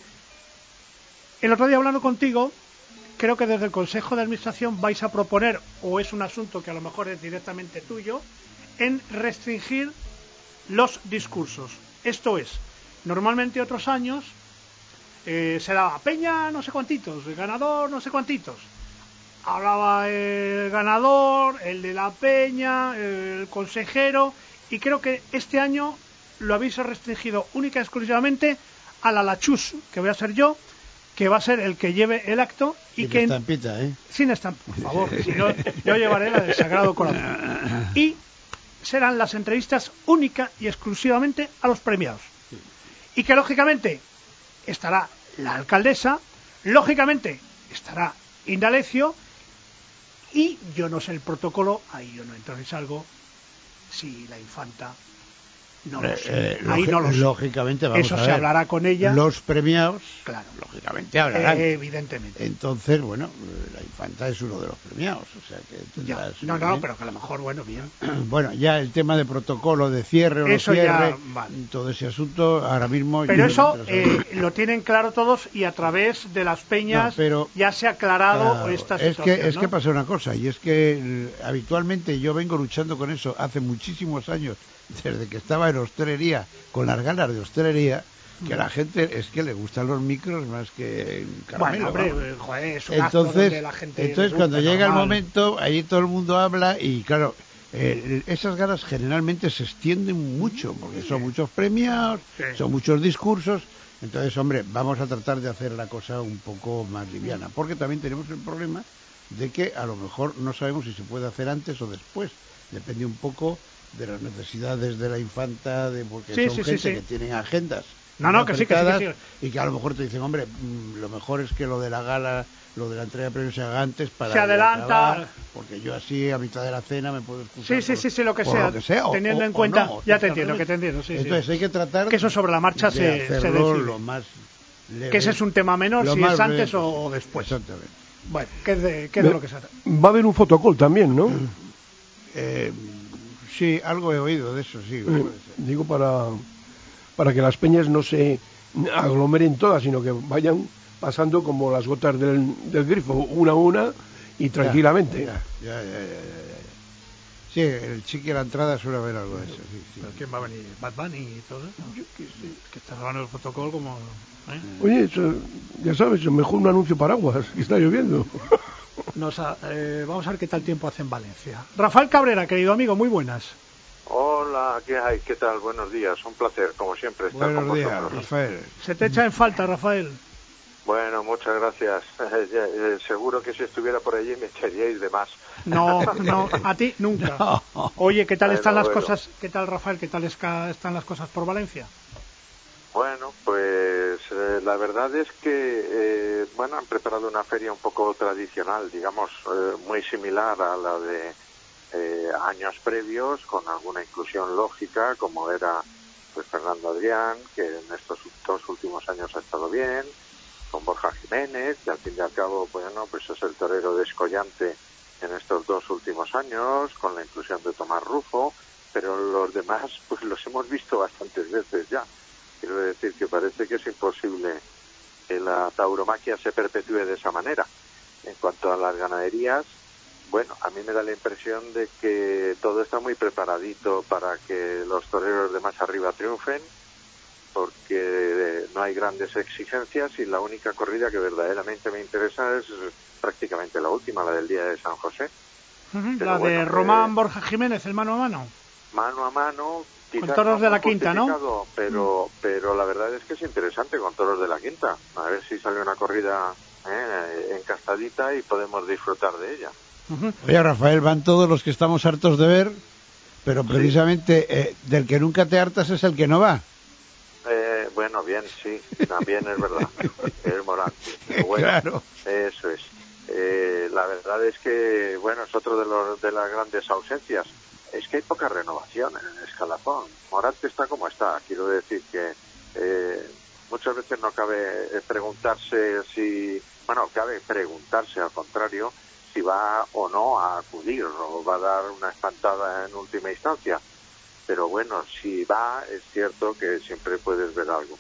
el otro día hablando contigo, creo que desde el Consejo de Administración vais a proponer, o es un asunto que a lo mejor es directamente tuyo, en restringir los discursos. Esto es, normalmente otros años eh, se daba peña no sé cuantitos, el ganador no sé cuantitos. Hablaba el ganador, el de la peña, el consejero, y creo que este año lo habéis restringido única y exclusivamente a la lachus, que voy a ser yo, que va a ser el que lleve el acto y Sin que estampita, ¿eh? sin estampa, por favor, si no, yo llevaré la del Sagrado Corazón. Y serán las entrevistas única y exclusivamente a los premiados. Y que lógicamente estará la alcaldesa, lógicamente estará Indalecio, y yo no sé el protocolo, ahí yo no entro ni salgo, si la infanta... No lo sé. Eh, Ahí no lo sé. Lógicamente, vamos Eso a ver. se hablará con ella. Los premiados, claro, lógicamente hablarán. Eh, evidentemente. Entonces, bueno, la infanta es uno de los premiados. O sea que tendrás, ya. No, no, ¿eh? Pero que a lo mejor, bueno, bien. Bueno, ya el tema de protocolo, de cierre o no eso cierre, ya, vale. todo ese asunto, ahora mismo... Pero eso eh, lo tienen claro todos y a través de las peñas no, pero, ya se ha aclarado claro, esta es situación. Que, es ¿no? que pasa una cosa, y es que eh, habitualmente yo vengo luchando con eso hace muchísimos años, desde que estaba en hostelería, con las ganas de hostelería, que a la gente es que le gustan los micros más que el caramelo. Bueno, hombre, joder, es un entonces, donde la gente entonces gusta, cuando llega normal. el momento, ahí todo el mundo habla y claro, eh, esas ganas generalmente se extienden mucho, porque son muchos premiados, sí. son muchos discursos. Entonces, hombre, vamos a tratar de hacer la cosa un poco más liviana, porque también tenemos el problema de que a lo mejor no sabemos si se puede hacer antes o después, depende un poco de las necesidades de la infanta, de porque sí, son sí, gente sí, sí. que tienen agendas no, no, que sí, que sí, que sí. Y que a lo mejor te dicen, hombre, mmm, lo mejor es que lo de la gala, lo de la entrega de premios se haga antes para se adelanta, acabar, porque yo así a mitad de la cena me puedo excusar sí, sí, por, sí, sí, lo que por sea, lo que sea, teniendo o, en cuenta, no, ya te entiendo, que te entiendo, sí, entonces sí. hay que tratar que eso sobre la marcha de se, hacerlo se decide, lo más leve, que ese es un tema menor, si es antes o, o después. Exactamente. Bueno, ¿qué es de, qué es de lo que se trata? Va a haber un fotocall también, ¿no? eh, sí, algo he oído de eso, sí. Eh, digo para, para que las peñas no se aglomeren todas, sino que vayan pasando como las gotas del, del grifo, una a una y tranquilamente. Ya, ya, ya, ya, ya, ya. Sí, el chiqui a la entrada suele haber algo de eso. Sí, sí. ¿Pero quién va a venir? ¿Bad Bunny y todo eso? Yo qué sé. Que está grabando el protocolo como... ¿eh? Oye, eso, ya sabes, mejor un anuncio paraguas, que está lloviendo. Nos ha, eh, vamos a ver qué tal tiempo hace en Valencia. Rafael Cabrera, querido amigo, muy buenas. Hola, ¿qué hay? ¿Qué tal? Buenos días, un placer, como siempre, estar Buenos con días, vosotros. Rafael. Se te echa en falta, Rafael. Bueno, muchas gracias. Eh, seguro que si estuviera por allí me echaríais de más. No, no, a ti nunca. No. Oye, ¿qué tal bueno, están las bueno. cosas? ¿Qué tal, Rafael? ¿Qué tal están las cosas por Valencia? Bueno, pues eh, la verdad es que, eh, bueno, han preparado una feria un poco tradicional, digamos, eh, muy similar a la de eh, años previos, con alguna inclusión lógica, como era pues Fernando Adrián, que en estos dos últimos años ha estado bien, con Borja Jiménez, que al fin y al cabo, bueno, pues es el torero descollante en estos dos últimos años, con la inclusión de Tomás Rufo, pero los demás pues los hemos visto bastantes veces ya. Quiero decir que parece que es imposible que la tauromaquia se perpetúe de esa manera. En cuanto a las ganaderías, bueno, a mí me da la impresión de que todo está muy preparadito para que los toreros de más arriba triunfen, porque no hay grandes exigencias y la única corrida que verdaderamente me interesa es prácticamente la última, la del día de San José. Uh-huh, la bueno, de Román eh, Borja Jiménez, el mano a mano. Mano a mano, quizás con toros no de la quinta, ¿no? Pero, mm. pero la verdad es que es interesante con toros de la quinta. A ver si sale una corrida eh, encastadita y podemos disfrutar de ella. Uh-huh. Oye, Rafael, van todos los que estamos hartos de ver, pero precisamente sí. eh, del que nunca te hartas es el que no va. Eh, bueno, bien, sí, también es verdad. Es Morán. Bueno, claro. Eso es. Eh, la verdad es que, bueno, es otro de, los, de las grandes ausencias. Es que hay poca renovación en el escalafón. Morante está como está. Quiero decir que eh, muchas veces no cabe preguntarse si... Bueno, cabe preguntarse al contrario si va o no a acudir o va a dar una espantada en última instancia. Pero bueno, si va, es cierto que siempre puedes ver algo.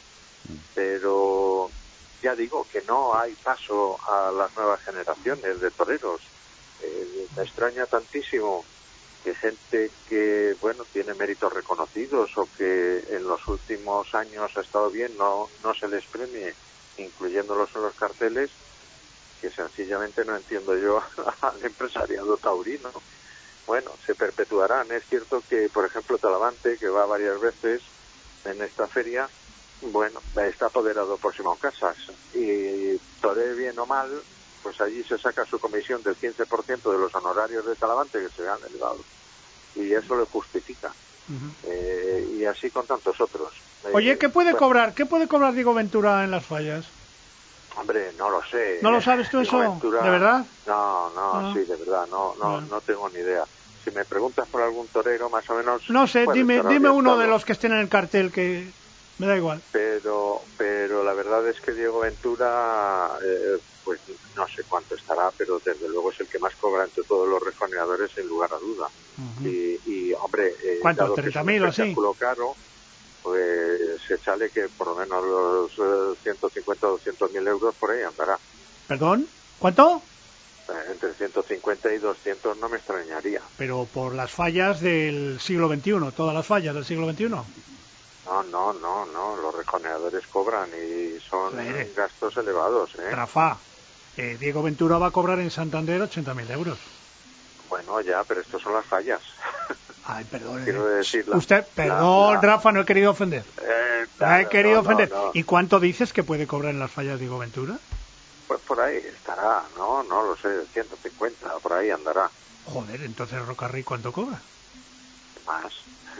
Pero ya digo que no hay paso a las nuevas generaciones de toreros. Eh, me extraña tantísimo que gente que, bueno, tiene méritos reconocidos o que en los últimos años ha estado bien, no, no se les premie, incluyéndolos en los carteles, que sencillamente no entiendo yo al empresariado taurino. Bueno, se perpetuarán. Es cierto que, por ejemplo, Talavante, que va varias veces en esta feria, bueno, está apoderado por Simón Casas. Y toré bien o mal, pues allí se saca su comisión del quince por ciento de los honorarios de Talavante, que se han elevado y eso lo justifica. Uh-huh. Eh, y así con tantos otros. Eh, Oye, ¿qué puede bueno, cobrar? ¿Qué puede cobrar Diego Ventura en las fallas? Hombre, no lo sé. ¿No lo sabes tú Diego eso? Ventura, ¿De verdad? No, no, Ah. sí, de verdad, no, no, Bueno. no tengo ni idea. Si me preguntas por algún torero, más o menos... No sé, puede dime, estar dime uno orientado. de los que estén en el cartel que me da igual. Pero, pero la verdad es que Diego Ventura, eh, pues no sé cuánto estará, pero desde luego es el que más cobra entre todos los rejoneadores, sin lugar a duda. Uh-huh. Y, y, hombre, eh, ¿Cuánto? dado que es ¿treinta un mil o así? espectáculo caro, pues échale que por lo menos los eh, ciento cincuenta o doscientos mil euros por ahí andará. ¿Perdón? ¿Cuánto? Eh, entre ciento cincuenta y doscientos no me extrañaría. Pero por las fallas del siglo veintiuno, todas las fallas del siglo veintiuno. No, no, no, no, los rejoneadores cobran y son Joder. gastos elevados, ¿eh? Rafa, eh, Diego Ventura va a cobrar en Santander ochenta mil euros. Bueno, ya, pero estos son las fallas. Ay, perdón. Quiero eh. decir, la- Usted, perdón, la- la- Rafa, no he querido ofender. Eh, No claro, he querido no, no, ofender. no. ¿Y cuánto dices que puede cobrar en las fallas Diego Ventura? Pues por ahí estará, no, no lo sé, ciento cincuenta, por ahí andará. Joder, entonces Rocarrey, ¿cuánto cobra? Más.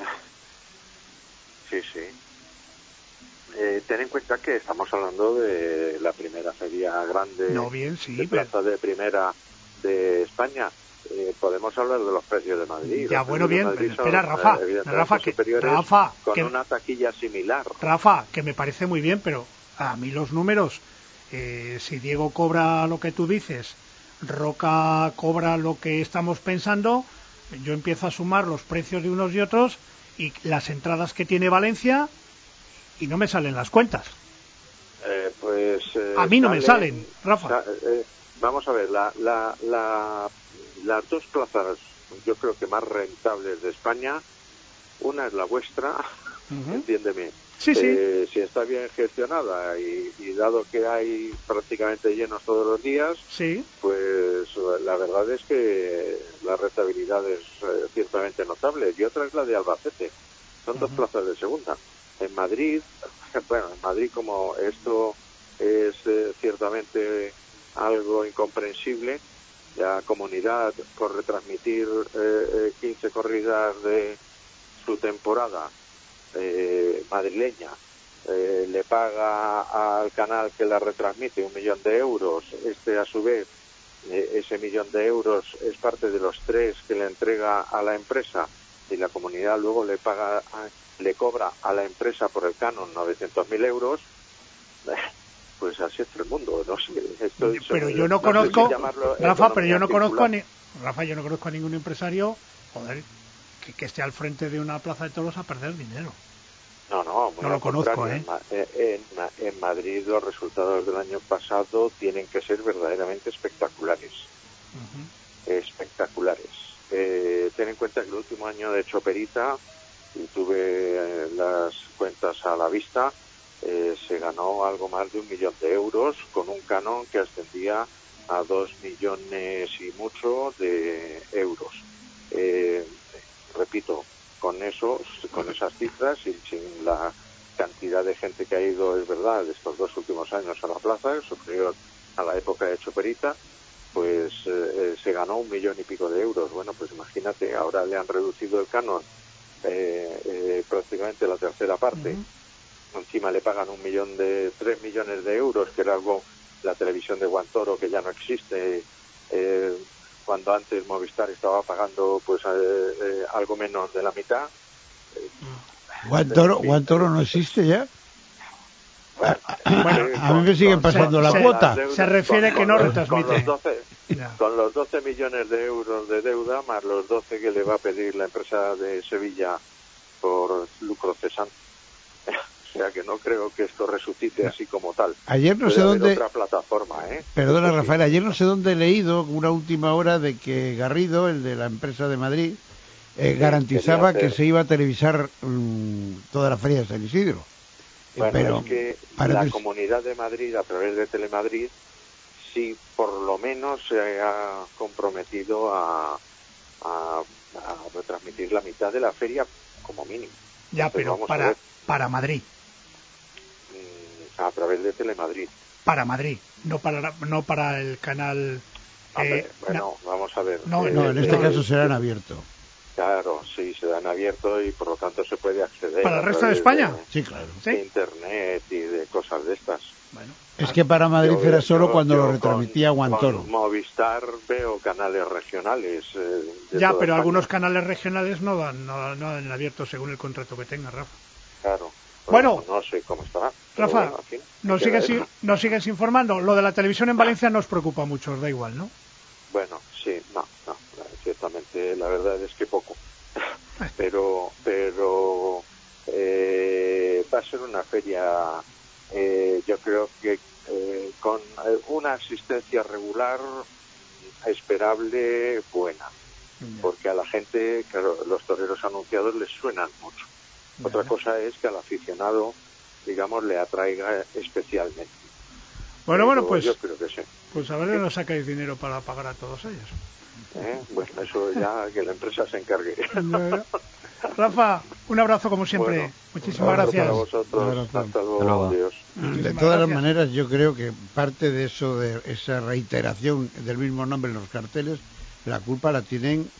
Sí, sí. Eh, ten en cuenta que estamos hablando de la primera feria grande No, bien, sí, de pero... plaza de primera de España. Eh, podemos hablar de los precios de Madrid. Ya, Los bueno, precios de bien, Madrid pero son, espera, Rafa, eh, evidentemente Rafa, que- superiores, Rafa, con que- una taquilla similar. Rafa, que me parece muy bien, pero a mí los números, eh, si Diego cobra lo que tú dices, Roca cobra lo que estamos pensando, yo empiezo a sumar los precios de unos y otros y las entradas que tiene Valencia y no me salen las cuentas. Eh, pues eh, A mí no me salen, Rafa. sa- eh, vamos a ver, la, la, la, las dos plazas, yo creo que más rentables de España, una es la vuestra, Ujú. entiéndeme. Sí, sí. Eh, si está bien gestionada y, y dado que hay prácticamente llenos todos los días, Sí, pues la verdad es que la rentabilidad es eh, ciertamente notable. Y otra es la de Albacete. Son dos Ujú. plazas de segunda. En Madrid, bueno, en Madrid como esto es eh, ciertamente algo incomprensible, la comunidad por retransmitir eh, eh, quince corridas de su temporada eh, madrileña, eh, le paga al canal que la retransmite un millón de euros. Este, a su vez, eh, ese millón de euros es parte de los tres que le entrega a la empresa, y la comunidad luego le paga, a- le cobra a la empresa por el canon novecientos mil euros. Pues así es el mundo, no sé. Esto es, pero eh, yo no sé conozco, si llamarlo Rafa, pero yo economía no conozco a circular. ni, Rafa, yo no conozco a ningún empresario, joder, que, que esté al frente de una plaza de toros a perder dinero. No, no, muy No lo al conozco, contrario. ¿eh? En, Ma- eh, en, Ma- en Madrid los resultados del año pasado tienen que ser verdaderamente espectaculares. Ujú. Espectaculares. Eh, ten en cuenta que el último año de Choperita, y tuve eh, las cuentas a la vista, eh, se ganó algo más de un millón de euros con un canon que ascendía a dos millones y mucho de euros. Eh, repito, con esos, con esas cifras y sin la cantidad de gente que ha ido, es verdad, estos dos últimos años a la plaza, superior a la época de Choperita, pues eh, se ganó un millón y pico de euros. Bueno, pues imagínate, ahora le han reducido el canon eh, eh, prácticamente la tercera parte. Ujú. Encima le pagan un millón de, tres millones de euros, que era algo, la televisión de Guantoro, que ya no existe, eh, cuando antes Movistar estaba pagando pues eh, eh, algo menos de la mitad. Guantoro, En fin, Guantoro no existe ya. Bueno, Bueno, eh, a mí me siguen pasando con la las cuota. deudas, Se refiere con- que no con- retransmite. Con los, doce, Ya. con los doce millones de euros de deuda, más los doce que le va a pedir la empresa de Sevilla por lucro cesante. O sea que no creo que esto resucite así como tal. Ayer no Puede sé haber dónde... otra plataforma, ¿eh? Perdona, Eso sí. Rafael, ayer no sé dónde he leído una última hora de que Garrido, el de la empresa de Madrid, eh, Sí, garantizaba quería que hacer- se iba a televisar mm, toda la feria de San Isidro. Eh, Bueno, pero es que parece- la Comunidad de Madrid, a través de Telemadrid, sí por lo menos se ha comprometido a, a, a retransmitir la mitad de la feria como mínimo. Ya, Entonces, pero vamos a para, ver, para Madrid, mm, a través de Telemadrid. para Madrid, no para, no para el canal... Hombre, eh, bueno, vamos a ver. no, eh, no, en este eh, caso será en abierto. Claro, sí, se dan abierto y por lo tanto se puede acceder. ¿Para el resto de España? De, sí, claro. De ¿Sí? internet y de cosas de estas. Bueno. Es que para Madrid Yo, era solo yo, cuando yo lo retransmitía con, Guantoro. Con Movistar veo canales regionales. Eh, de ya, toda pero España. algunos canales regionales no dan, no, no dan abierto según el contrato que tenga, Rafa. Claro. Bueno, no sé cómo estará. Rafa, bueno, en fin, nos, sigues, nos sigues informando. Lo de la televisión en Valencia no os preocupa mucho, os da igual, ¿no? Bueno, sí, no, no, ciertamente, la verdad es que poco. pero pero eh, va a ser una feria, eh, yo creo que eh, con una asistencia regular, esperable, buena. Porque a la gente, claro, los toreros anunciados les suenan mucho. Otra cosa es que al aficionado, digamos, le atraiga especialmente. Bueno, Pero bueno, pues yo creo que sí. Pues a ver si nos sacáis dinero para pagar a todos ellos. ¿Eh? Bueno, eso ya que la empresa se encargue. Rafa, un abrazo como siempre. Bueno, muchísimas gracias. Para vosotros. Hasta luego. luego. Adiós. De todas las maneras, yo creo que parte de eso, de esa reiteración del mismo nombre en los carteles, la culpa la tienen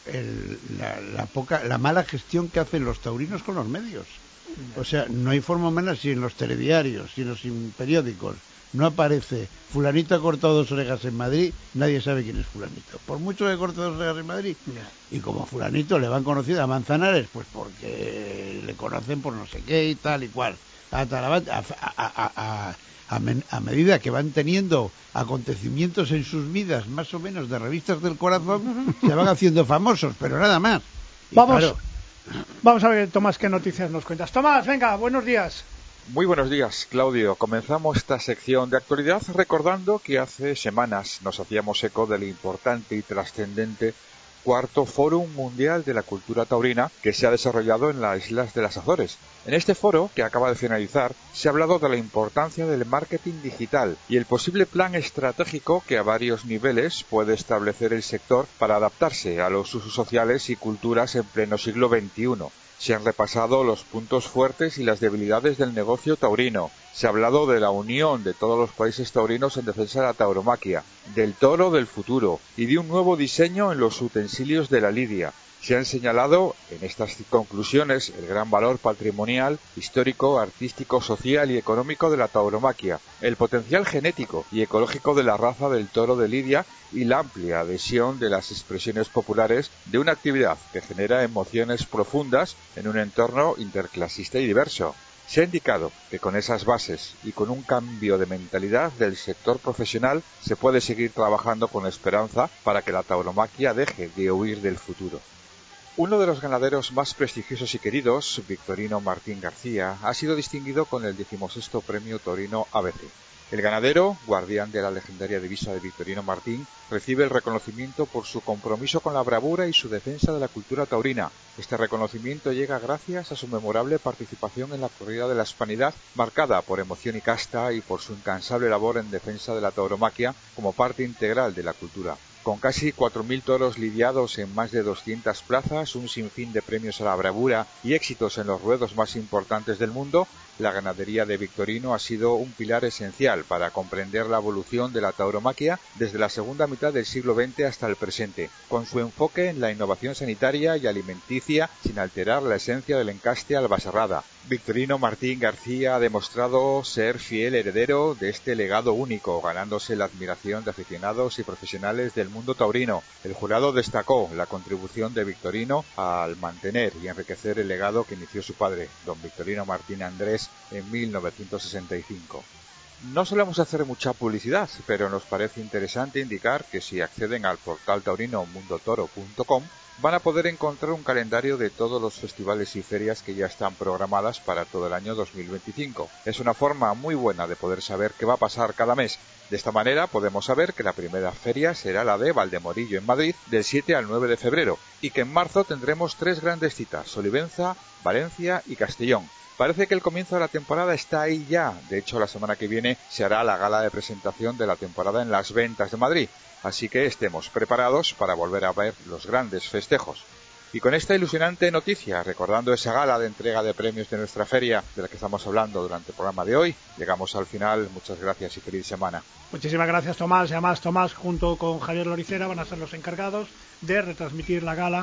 el, la, la poca, la mala gestión que hacen los taurinos con los medios. O sea, no hay forma humana si en los telediarios, si en los periódicos no aparece fulanito ha cortado dos orejas en Madrid, nadie sabe quién es fulanito. Por mucho que corte dos orejas en Madrid, y como fulanito le van conocido a Manzanares, pues porque le conocen por no sé qué y tal y cual. A, a, a, a, a, a medida que van teniendo acontecimientos en sus vidas, más o menos de revistas del corazón, se van haciendo famosos, pero nada más. Y Vamos, claro, vamos a ver, Tomás, qué noticias nos cuentas. Tomás, venga, buenos días. Muy buenos días, Claudio. Comenzamos esta sección de actualidad recordando que hace semanas nos hacíamos eco del importante y trascendente cuarto Fórum Mundial de la Cultura Taurina que se ha desarrollado en las Islas de las Azores. En este foro, que acaba de finalizar, se ha hablado de la importancia del marketing digital y el posible plan estratégico que a varios niveles puede establecer el sector para adaptarse a los usos sociales y culturas en pleno siglo veintiuno. Se han repasado los puntos fuertes y las debilidades del negocio taurino. Se ha hablado de la unión de todos los países taurinos en defensa de la tauromaquia, del toro del futuro y de un nuevo diseño en los utensilios de la lidia. Se han señalado en estas conclusiones el gran valor patrimonial, histórico, artístico, social y económico de la tauromaquia, el potencial genético y ecológico de la raza del toro de lidia y la amplia adhesión de las expresiones populares de una actividad que genera emociones profundas en un entorno interclasista y diverso. Se ha indicado que con esas bases y con un cambio de mentalidad del sector profesional se puede seguir trabajando con esperanza para que la tauromaquia deje de huir del futuro. Uno de los ganaderos más prestigiosos y queridos, Victorino Martín García, ha sido distinguido con el decimosexto Premio Taurino A B C. El ganadero, guardián de la legendaria divisa de Victorino Martín, recibe el reconocimiento por su compromiso con la bravura y su defensa de la cultura taurina. Este reconocimiento llega gracias a su memorable participación en la corrida de la Hispanidad, marcada por emoción y casta, y por su incansable labor en defensa de la tauromaquia como parte integral de la cultura. Con casi cuatro mil toros lidiados en más de doscientas plazas, un sinfín de premios a la bravura y éxitos en los ruedos más importantes del mundo, la ganadería de Victorino ha sido un pilar esencial para comprender la evolución de la tauromaquia desde la segunda mitad del siglo veinte hasta el presente, con su enfoque en la innovación sanitaria y alimenticia sin alterar la esencia del encaste albacerrada. Victorino Martín García ha demostrado ser fiel heredero de este legado único, ganándose la admiración de aficionados y profesionales del mundo taurino. El jurado destacó la contribución de Victorino al mantener y enriquecer el legado que inició su padre, don Victorino Martín Andrés, en mil novecientos sesenta y cinco. No solemos hacer mucha publicidad, pero nos parece interesante indicar que si acceden al portal taurino mundo toro punto com van a poder encontrar un calendario de todos los festivales y ferias que ya están programadas para todo el año dos mil veinticinco. Es una forma muy buena de poder saber qué va a pasar cada mes. De esta manera podemos saber que la primera feria será la de Valdemorillo en Madrid del siete al nueve de febrero y que en marzo tendremos tres grandes citas: Olivenza, Valencia y Castellón. Parece que el comienzo de la temporada está ahí ya. De hecho, la semana que viene se hará la gala de presentación de la temporada en Las Ventas de Madrid. Así que estemos preparados para volver a ver los grandes festejos. Y con esta ilusionante noticia, recordando esa gala de entrega de premios de nuestra feria de la que estamos hablando durante el programa de hoy, llegamos al final. Muchas gracias y feliz semana. Muchísimas gracias, Tomás. Y además, Tomás junto con Javier Loricera van a ser los encargados de retransmitir la gala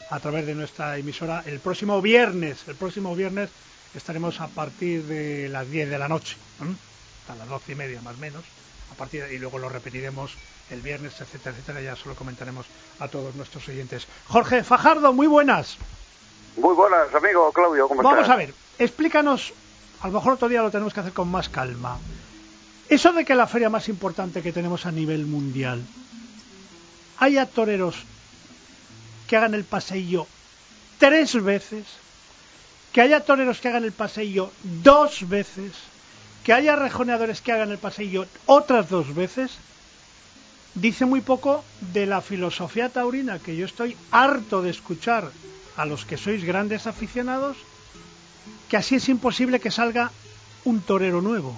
a través de nuestra emisora el próximo viernes. El próximo viernes estaremos a partir de las diez de la noche, ¿eh? A las doce y media más o menos, a partir de, y luego lo repetiremos el viernes, etcétera, etcétera. Ya solo comentaremos a todos nuestros oyentes. Jorge Fajardo, muy buenas. Muy buenas, amigo Claudio, ¿cómo estás? Vamos a ver, explícanos, a lo mejor otro día lo tenemos que hacer con más calma. Eso de que la feria más importante que tenemos a nivel mundial, haya toreros que hagan el paseillo tres veces, que haya toreros que hagan el paseillo dos veces, que haya rejoneadores que hagan el paseillo otras dos veces, dice muy poco de la filosofía taurina, que yo estoy harto de escuchar a los que sois grandes aficionados, que así es imposible que salga un torero nuevo.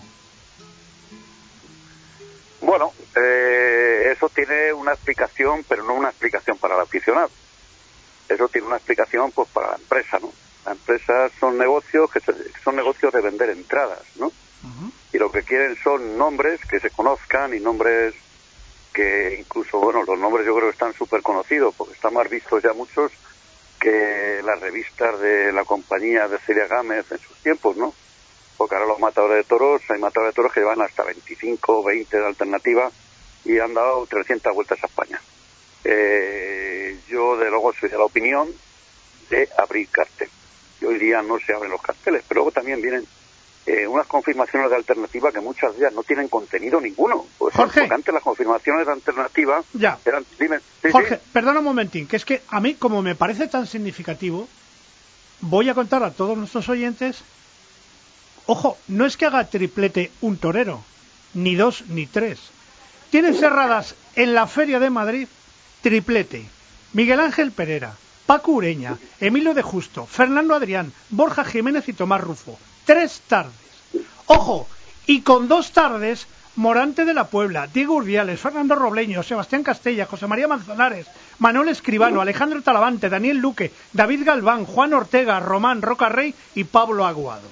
Bueno, eh, eso tiene una explicación, pero no una explicación para el aficionado. Eso tiene una explicación pues para la empresa, ¿no? Las empresas son negocios que se, son negocios de vender entradas, ¿no? Uh-huh. Y lo que quieren son nombres que se conozcan y nombres que incluso, bueno, los nombres yo creo que están súper conocidos, porque están más vistos ya muchos que las revistas de la compañía de Celia Gámez en sus tiempos, ¿no? Porque ahora los matadores de toros, hay matadores de toros que llevan hasta veinticinco, veinte de alternativa y han dado trescientas vueltas a España. Eh, yo, de luego, soy de la opinión de abrir cartel. Y hoy día no se abren los carteles, pero luego también vienen eh, unas confirmaciones de alternativa que muchas de ellas no tienen contenido ninguno. Pues, Jorge. Porque antes las confirmaciones de alternativa ya. eran... Dime, sí, Jorge, sí. perdona un momentín, que es que a mí, como me parece tan significativo, voy a contar a todos nuestros oyentes. Ojo, no es que haga triplete un torero, ni dos ni tres. Tienen cerradas en la Feria de Madrid triplete Miguel Ángel Pereira, Paco Ureña, Emilio de Justo, Fernando Adrián, Borja Jiménez y Tomás Rufo. Tres tardes. Ojo, y con dos tardes, Morante de la Puebla, Diego Urdiales, Fernando Robleño, Sebastián Castella, José María Manzanares, Manuel Escribano, Alejandro Talavante, Daniel Luque, David Galván, Juan Ortega, Román Roca Rey y Pablo Aguado.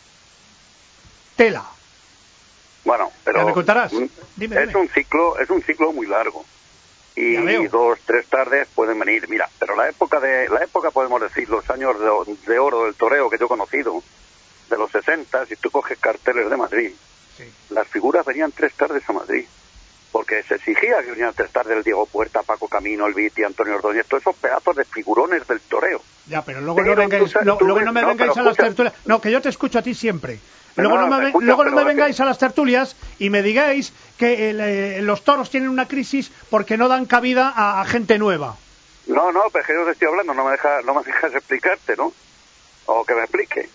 Tela. Bueno, pero ¿Ya me contarás? Dime, es dime. un ciclo, es un ciclo muy largo. Y dos, tres tardes pueden venir. Mira, pero la época de, la época podemos decir, los años de, de oro del toreo que yo he conocido, de los sesenta, si tú coges carteles de Madrid, sí. Las figuras venían tres tardes a Madrid. Porque se exigía que vinieran tres tardes el Diego Puerta, Paco Camino, el Viti, Antonio Ordóñez, todos esos pedazos de figurones del toreo. Ya, pero luego pero no vengáis, tú, no, tú luego ves, no me no, vengáis a las tertulias. No, que yo te escucho a ti siempre. Luego no, no me, escucha, luego no me vengáis que... a las tertulias y me digáis que el, eh, los toros tienen una crisis porque no dan cabida a, a gente nueva. No, no, pero que yo te estoy hablando, no me dejas no me dejas explicarte, ¿no? O que me explique.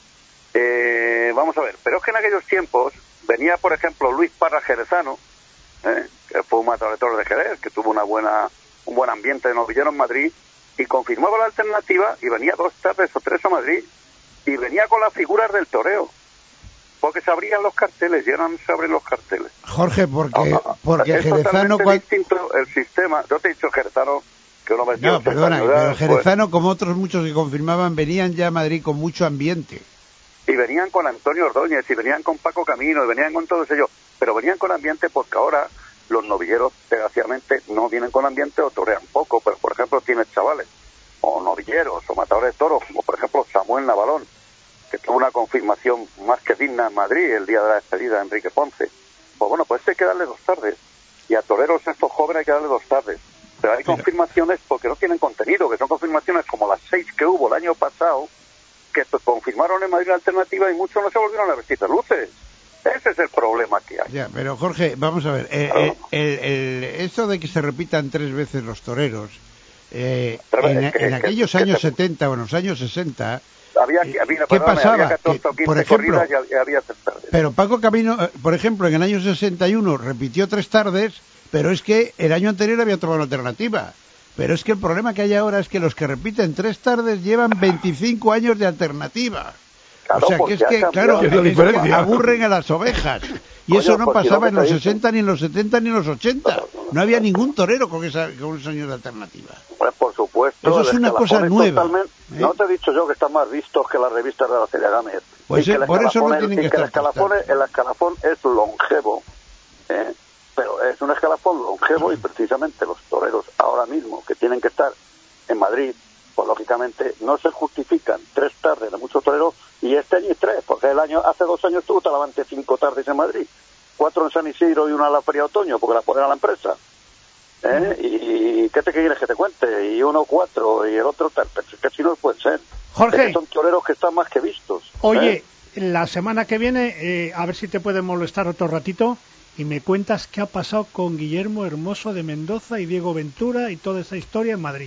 Eh, vamos a ver, pero es que en aquellos tiempos venía, por ejemplo, Luis Parra Jerezano, ¿eh? que fue un matador de toros de Jerez, que tuvo una buena un buen ambiente de novillero en Madrid, y confirmaba la alternativa y venía dos tardes o tres a Madrid y venía con las figuras del toreo. Porque se abrían los carteles, y ahora no se abren los carteles. Jorge, porque, ah, porque es Jerezano... Es cual... distinto el sistema. Yo te he dicho Jerezano, que uno metió... No, perdona, años, pero Jerezano, pues, como otros muchos que confirmaban, venían ya a Madrid con mucho ambiente. Y venían con Antonio Ordóñez, y venían con Paco Camino, y venían con todos ellos. Pero venían con ambiente porque ahora los novilleros, desgraciadamente, no vienen con ambiente o torean poco. Pero, por ejemplo, tienes chavales, o novilleros, o matadores de toros, como por ejemplo Samuel Navalón, que tuvo una confirmación más que digna en Madrid el día de la despedida de Enrique Ponce. Pues bueno, pues hay que darle dos tardes. Y a toreros estos jóvenes hay que darle dos tardes. Pero hay confirmaciones porque no tienen contenido, que son confirmaciones como las seis que hubo el año pasado, que confirmaron en Madrid la alternativa y muchos no se volvieron a vestir de luces. Ese es el problema que hay. Ya, pero Jorge, vamos a ver, eh, claro. el, el, el, esto de que se repitan tres veces los toreros, eh, pero en, que, en que, aquellos que, años que setenta o en los años sesenta... Había, había, ¿Qué pasaba? Había catorce o quince por ejemplo, corridas y había tres tardes. Pero Paco Camino, por ejemplo, en el año sesenta y uno repitió tres tardes, pero es que el año anterior había tomado una alternativa. Pero es que el problema que hay ahora es que los que repiten tres tardes llevan veinticinco años de alternativa. Claro, o sea, que es que, claro, es la es que aburren a las ovejas. Y eso no pues, pasaba si en los dice. sesenta, ni en los setenta, ni en los ochenta. No había ningún torero con, esa, con esos años de alternativa. Pues por supuesto. Eso es una cosa nueva. ¿eh? No te he dicho yo que están más vistos que las revistas de la Celia Gámez. Pues es, por eso no tienen que, que estar. El escalafón, es, el escalafón es longevo. ¿eh? Pero es un escalafón longevo y precisamente los toreros ahora mismo que tienen que estar en Madrid pues lógicamente no se justifican tres tardes de muchos toreros y este año y tres, porque el año hace dos años tuvo Talavante cinco tardes en Madrid, cuatro en San Isidro y una en la Feria de Otoño, porque la ponen a la empresa. ¿Eh? ¿Y qué te quieres que te cuente? Y uno cuatro y el otro tal, pero es que así no puede ser. Jorge. Es que son toreros que están más que vistos. Oye, ¿eh? la semana que viene, eh, a ver si te puede molestar otro ratito, y me cuentas qué ha pasado con Guillermo Hermoso de Mendoza y Diego Ventura y toda esa historia en Madrid.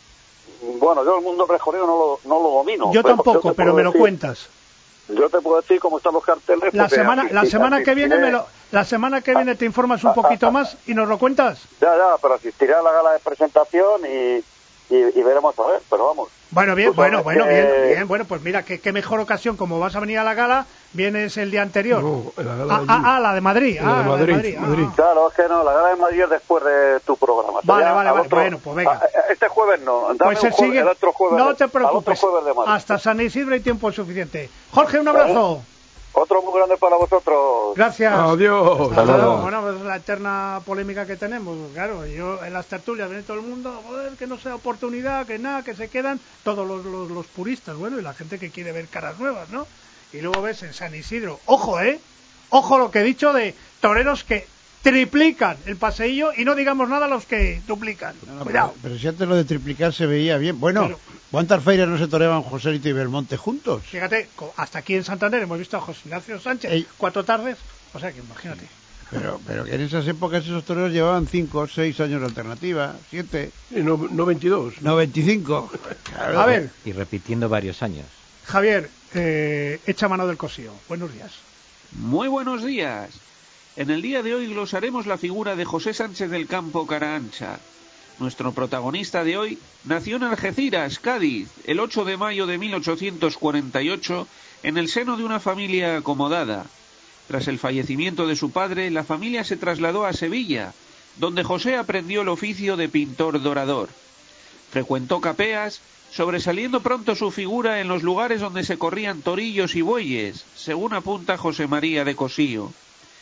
Bueno, yo el mundo rejoreo no lo, no lo domino. Yo pero tampoco, yo pero me lo decir, cuentas. Yo te puedo decir cómo están los carteles. La semana, la semana que viene me lo, la semana que viene te informas un poquito más y nos lo cuentas. Ya, ya, pero asistiré a la gala de presentación y, y, y veremos a ver, pero vamos. Bueno, bien, bueno, bueno, que... bien, bien, bueno, pues mira, qué, qué mejor ocasión, como vas a venir a la gala, vienes el día anterior. No, la gala ah, de ah, ah, la de Madrid. La ah, de Madrid, la de Madrid. Madrid. Ah. Claro, es que no, la gala de Madrid es después de tu programa. Vale, Ya vale, al vale, otro- bueno, pues venga. a- Este jueves no, dame Pues un el, jueves, sigue... el otro jueves. no de- te al otro preocupes, jueves de Madrid. hasta San Isidro hay tiempo suficiente. Jorge, un abrazo. Otro muy grande para vosotros. Gracias. Adiós. Hasta luego. luego. Bueno, pues es la eterna polémica que tenemos. Claro, yo en las tertulias viene todo el mundo, joder, que no sea oportunidad, que nada, que se quedan todos los, los, los puristas, bueno, y la gente que quiere ver caras nuevas, ¿no? Y luego ves en San Isidro, ojo, ¿eh? Ojo lo que he dicho de toreros que triplican el paseillo y no digamos nada los que duplican. No, no, Cuidado. pero, pero si antes lo de triplicar se veía bien. Bueno, Pero- ¿cuántas feiras no se toreaban Joselito y Belmonte juntos? Fíjate, co- hasta aquí en Santander hemos visto a José Ignacio Sánchez Ey. cuatro tardes, o sea que imagínate. Pero, pero que en esas épocas esos toreros llevaban cinco, seis años de alternativa, siete, Y no, no veintidós. no veinticinco. A ver, Y repitiendo varios años. Javier, eh, echa mano del cosío. Buenos días. Muy buenos días. En el día de hoy glosaremos la figura de José Sánchez del Campo Caraancha. Nuestro protagonista de hoy nació en Algeciras, Cádiz, el ocho de mayo de mil ochocientos cuarenta y ocho, en el seno de una familia acomodada. Tras el fallecimiento de su padre, la familia se trasladó a Sevilla, donde José aprendió el oficio de pintor dorador. Frecuentó Capeas, sobresaliendo pronto su figura en los lugares donde se corrían torillos y bueyes, según apunta José María de Cosío.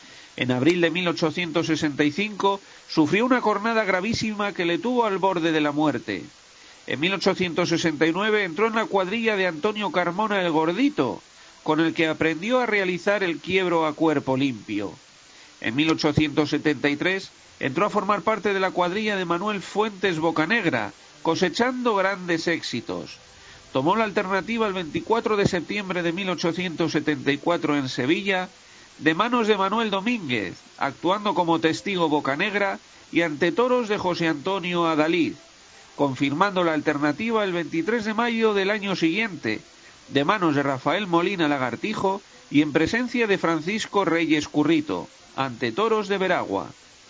En abril de mil ochocientos sesenta y cinco sufrió una cornada gravísima que le tuvo al borde de la muerte. En mil ochocientos sesenta y nueve entró en la cuadrilla de Antonio Carmona el Gordito, con el que aprendió a realizar el quiebro a cuerpo limpio. En mil ochocientos setenta y tres entró a formar parte de la cuadrilla de Manuel Fuentes Bocanegra, cosechando grandes éxitos. Tomó la alternativa el veinticuatro de septiembre de mil ochocientos setenta y cuatro en Sevilla, de manos de Manuel Domínguez, actuando como testigo Bocanegra y ante toros de José Antonio Adalid, confirmando la alternativa el veintitrés de mayo del año siguiente, de manos de Rafael Molina Lagartijo y en presencia de Francisco Reyes Currito, ante toros de Veragua.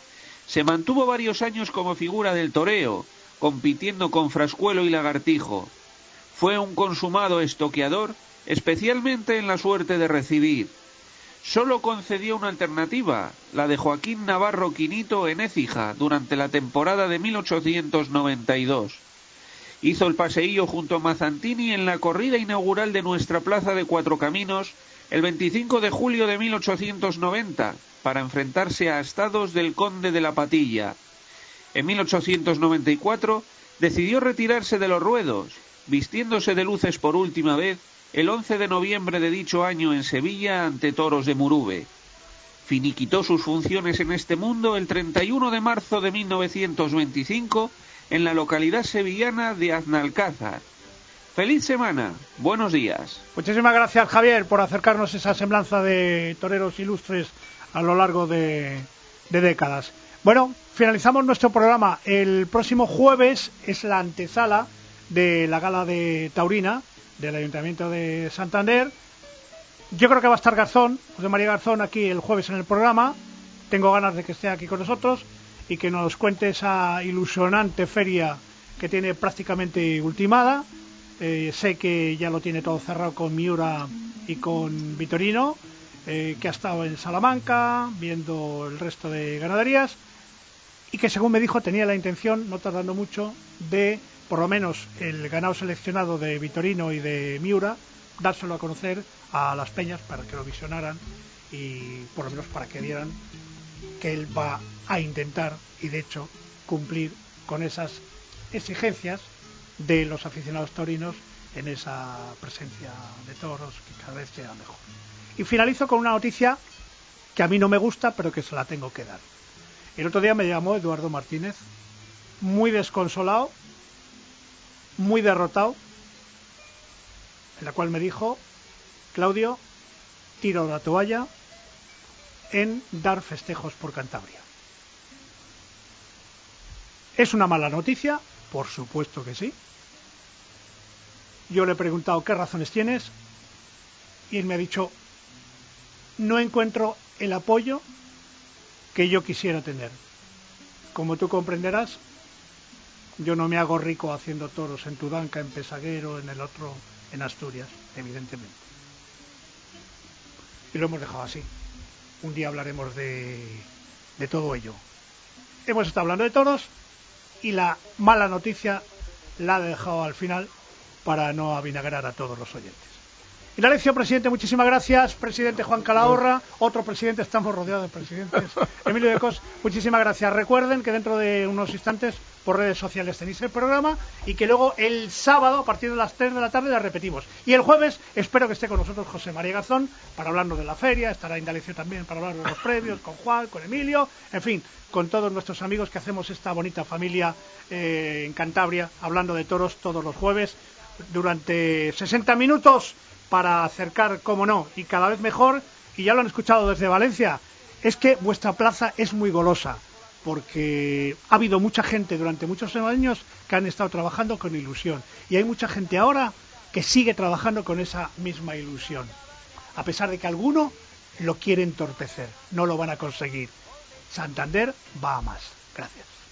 Se mantuvo varios años como figura del toreo, compitiendo con Frascuelo y Lagartijo. Fue un consumado estoqueador, especialmente en la suerte de recibir. Solo concedió una alternativa, la de Joaquín Navarro Quinito en Écija, durante la temporada de mil ochocientos noventa y dos. Hizo el paseillo junto a Mazzantini en la corrida inaugural de nuestra Plaza de Cuatro Caminos el veinticinco de julio de mil ochocientos noventa, para enfrentarse a Estados del Conde de la Patilla. En mil ochocientos noventa y cuatro decidió retirarse de los ruedos, vistiéndose de luces por última vez el once de noviembre de dicho año en Sevilla ante toros de Murube. Finiquitó sus funciones en este mundo el treinta y uno de marzo de mil novecientos veinticinco en la localidad sevillana de Aznalcázar. ¡Feliz semana! ¡Buenos días! Muchísimas gracias, Javier, por acercarnos esa semblanza de toreros ilustres a lo largo de, de décadas. Bueno, finalizamos nuestro programa. El próximo jueves es la antesala de la gala de Taurina del Ayuntamiento de Santander. Yo creo que va a estar Garzón, José María Garzón, aquí el jueves en el programa. Tengo ganas de que esté aquí con nosotros y que nos cuente esa ilusionante feria que tiene prácticamente ultimada. Eh, sé que ya lo tiene todo cerrado con Miura y con Vitorino, eh, que ha estado en Salamanca viendo el resto de ganaderías y que, según me dijo, tenía la intención, no tardando mucho, de por lo menos el ganado seleccionado de Vitorino y de Miura dárselo a conocer a las peñas para que lo visionaran y por lo menos para que vieran que él va a intentar y de hecho cumplir con esas exigencias de los aficionados taurinos en esa presencia de toros que cada vez sea mejor. Y finalizo con una noticia que a mí no me gusta, pero que se la tengo que dar. El otro día me llamó Eduardo Martínez, muy desconsolado, muy derrotado, en la cual me dijo: Claudio, tiro la toalla en dar festejos por Cantabria. ¿Es una mala noticia? Por supuesto que sí. Yo le he preguntado qué razones tienes y él me ha dicho: no encuentro el apoyo que yo quisiera tener. Como tú comprenderás, yo no me hago rico haciendo toros en Tudanca, en Pesaguero, en el otro, en Asturias, evidentemente. Y lo hemos dejado así. Un día hablaremos de, de todo ello. Hemos estado hablando de toros y la mala noticia la he dejado al final para no avinagrar a todos los oyentes. Hilario, presidente, muchísimas gracias. Presidente Juan Calahorra, otro presidente, estamos rodeados de presidentes. Emilio de Cos, muchísimas gracias. Recuerden que dentro de unos instantes por redes sociales tenéis el programa y que luego el sábado a partir de las tres de la tarde la repetimos. Y el jueves espero que esté con nosotros José María Garzón para hablarnos de la feria, estará Indalecio también para hablar de los premios, con Juan, con Emilio, en fin, con todos nuestros amigos que hacemos esta bonita familia eh, en Cantabria, hablando de toros todos los jueves durante sesenta minutos para acercar, como no, y cada vez mejor, y ya lo han escuchado desde Valencia, es que vuestra plaza es muy golosa, porque ha habido mucha gente durante muchos años que han estado trabajando con ilusión, y hay mucha gente ahora que sigue trabajando con esa misma ilusión, a pesar de que alguno lo quiere entorpecer, no lo van a conseguir. Santander va a más. Gracias.